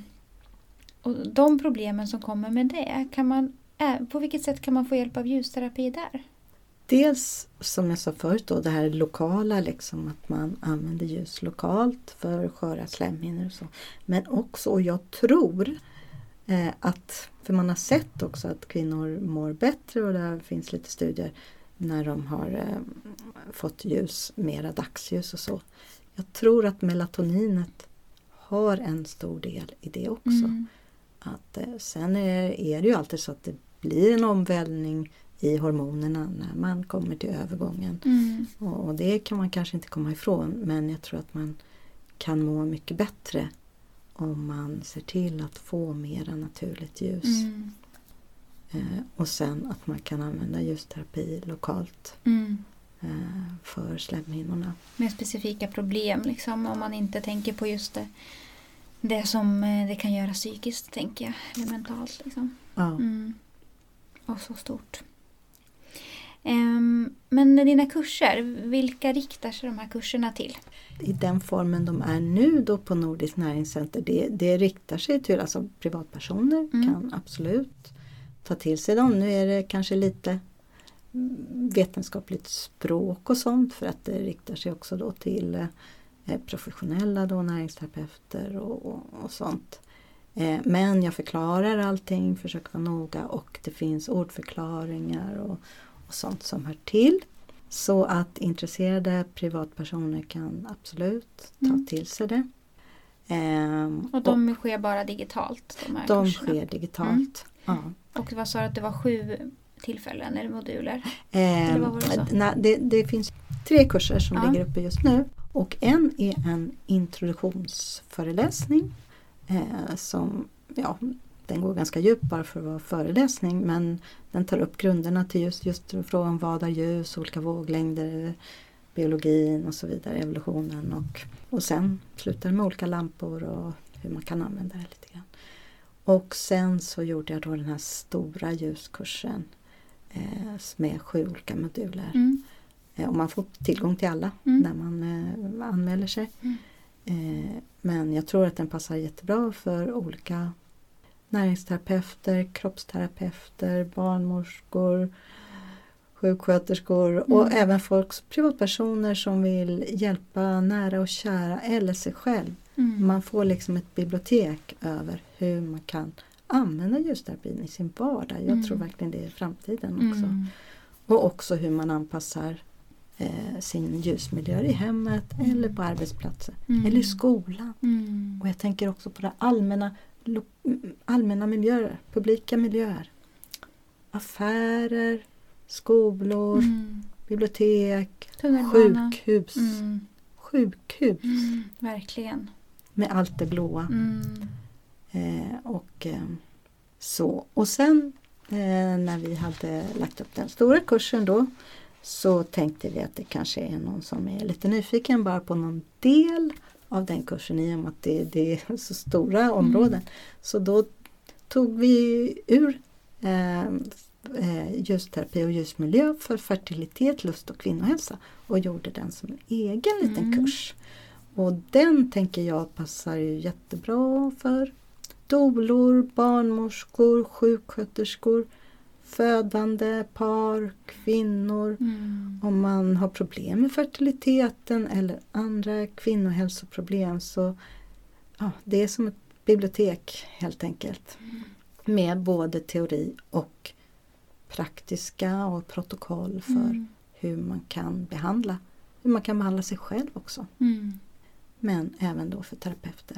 och de problemen som kommer med det, på vilket sätt kan man få hjälp av ljusterapi där? Dels som jag sa förut då, det här lokala liksom, att man använder ljus lokalt för sköra slemhinnor och så. Men också, och jag tror att, för man har sett också att kvinnor mår bättre och där finns lite studier när de har fått ljus, mera dagsljus och så. Jag tror att melatoninet har en stor del i det också. Att, sen är det ju alltid så att det blir en omvälvning i hormonerna när man kommer till övergången. Och det kan man kanske inte komma ifrån, men jag tror att man kan må mycket bättre om man ser till att få mera naturligt ljus. Och sen att man kan använda ljusterapi lokalt för slemhinnorna. Med specifika problem liksom, om man inte tänker på just det som det kan göra psykiskt, tänker jag, eller mentalt liksom. Ja. Och så stort. Men dina kurser, vilka riktar sig de här kurserna till? I den formen de är nu då på Nordiskt näringscenter, det riktar sig till alltså privatpersoner, kan absolut ta till sig dem. Nu är det kanske lite vetenskapligt språk och sånt för att det riktar sig också då till professionella då, näringsterapeuter och sånt. Men jag förklarar allting, försöker vara noga och det finns ordförklaringar och sånt som hör till. Så att intresserade privatpersoner kan absolut ta till sig det. Och de sker bara digitalt? De sker digitalt, ja. Och vad sa du att det var 7 tillfällen eller moduler? Eller vad var det så? Det finns 3 kurser som ligger uppe just nu. Och en är en introduktionsföreläsning som, den går ganska djupt bara för att vara föreläsning, men den tar upp grunderna till just frågan vad är ljus, olika våglängder, biologin och så vidare, evolutionen och sen slutar med olika lampor och hur man kan använda det lite grann. Och sen så gjorde jag då den här stora ljuskursen med 7 olika moduler. Och man får tillgång till alla när man anmäler sig. Men jag tror att den passar jättebra för olika näringsterapeuter, kroppsterapeuter, barnmorskor, sjuksköterskor och även privatpersoner som vill hjälpa nära och kära eller sig själv. Man får liksom ett bibliotek över hur man kan använda ljusterapin i sin vardag. Jag tror verkligen det är framtiden också. Och också hur man anpassar sin ljusmiljö i hemmet eller på arbetsplatser eller i skolan. Och jag tänker också på det allmänna miljöer, publika miljöer. Affärer, skolor, bibliotek, sjukhus. Verkligen. Med allt det blåa. Så. Och sen när vi hade lagt upp den stora kursen då, så tänkte vi att det kanske är någon som är lite nyfiken bara på någon del av den kursen i och med att det är så stora områden. Så då tog vi ur ljusterapi och ljusmiljö för fertilitet, lust och kvinnohälsa och gjorde den som en egen liten kurs. Och den tänker jag passar ju jättebra för doulor, barnmorskor, sjuksköterskor, födande par, kvinnor. Om man har problem med fertiliteten eller andra kvinnohälsoproblem, så det är som ett bibliotek helt enkelt. Med både teori och praktiska och protokoll för hur man kan behandla sig själv också. Men även då för terapeuter.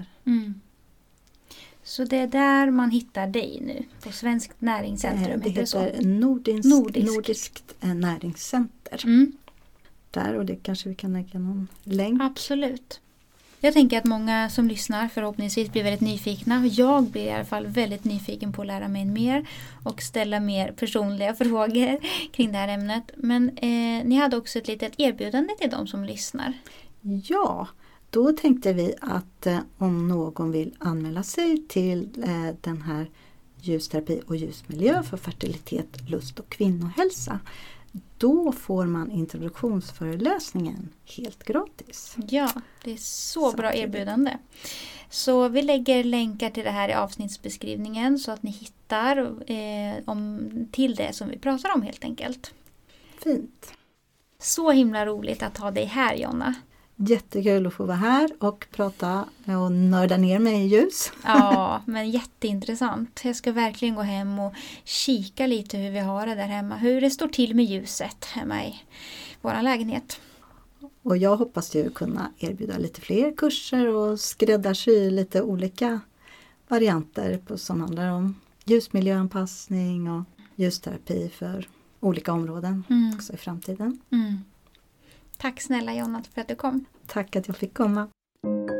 Så det är där man hittar dig nu, på Svenskt näringscentrum. Det heter Nordiskt näringscenter. Där, och det kanske vi kan lägga någon länk. Absolut. Jag tänker att många som lyssnar förhoppningsvis blir väldigt nyfikna. Jag blir i alla fall väldigt nyfiken på att lära mig mer och ställa mer personliga frågor kring det här ämnet. Men ni hade också ett litet erbjudande till de som lyssnar. Ja, då tänkte vi att om någon vill anmäla sig till den här ljusterapi och ljusmiljö för fertilitet, lust och kvinnohälsa, då får man introduktionsföreläsningen helt gratis. Ja, det är så bra erbjudande. Så vi lägger länkar till det här i avsnittsbeskrivningen så att ni hittar till det som vi pratar om helt enkelt. Fint. Så himla roligt att ha dig här, Jonna. Jättekul att få vara här och prata och nörda ner mig i ljus. Ja, men jätteintressant. Jag ska verkligen gå hem och kika lite hur vi har det där hemma. Hur det står till med ljuset hemma i vår lägenhet. Och jag hoppas ju kunna erbjuda lite fler kurser och skräddarsy lite olika varianter som handlar om ljusmiljöanpassning och ljusterapi för olika områden också i framtiden. Tack snälla Jonna för att du kom. Tack att jag fick komma.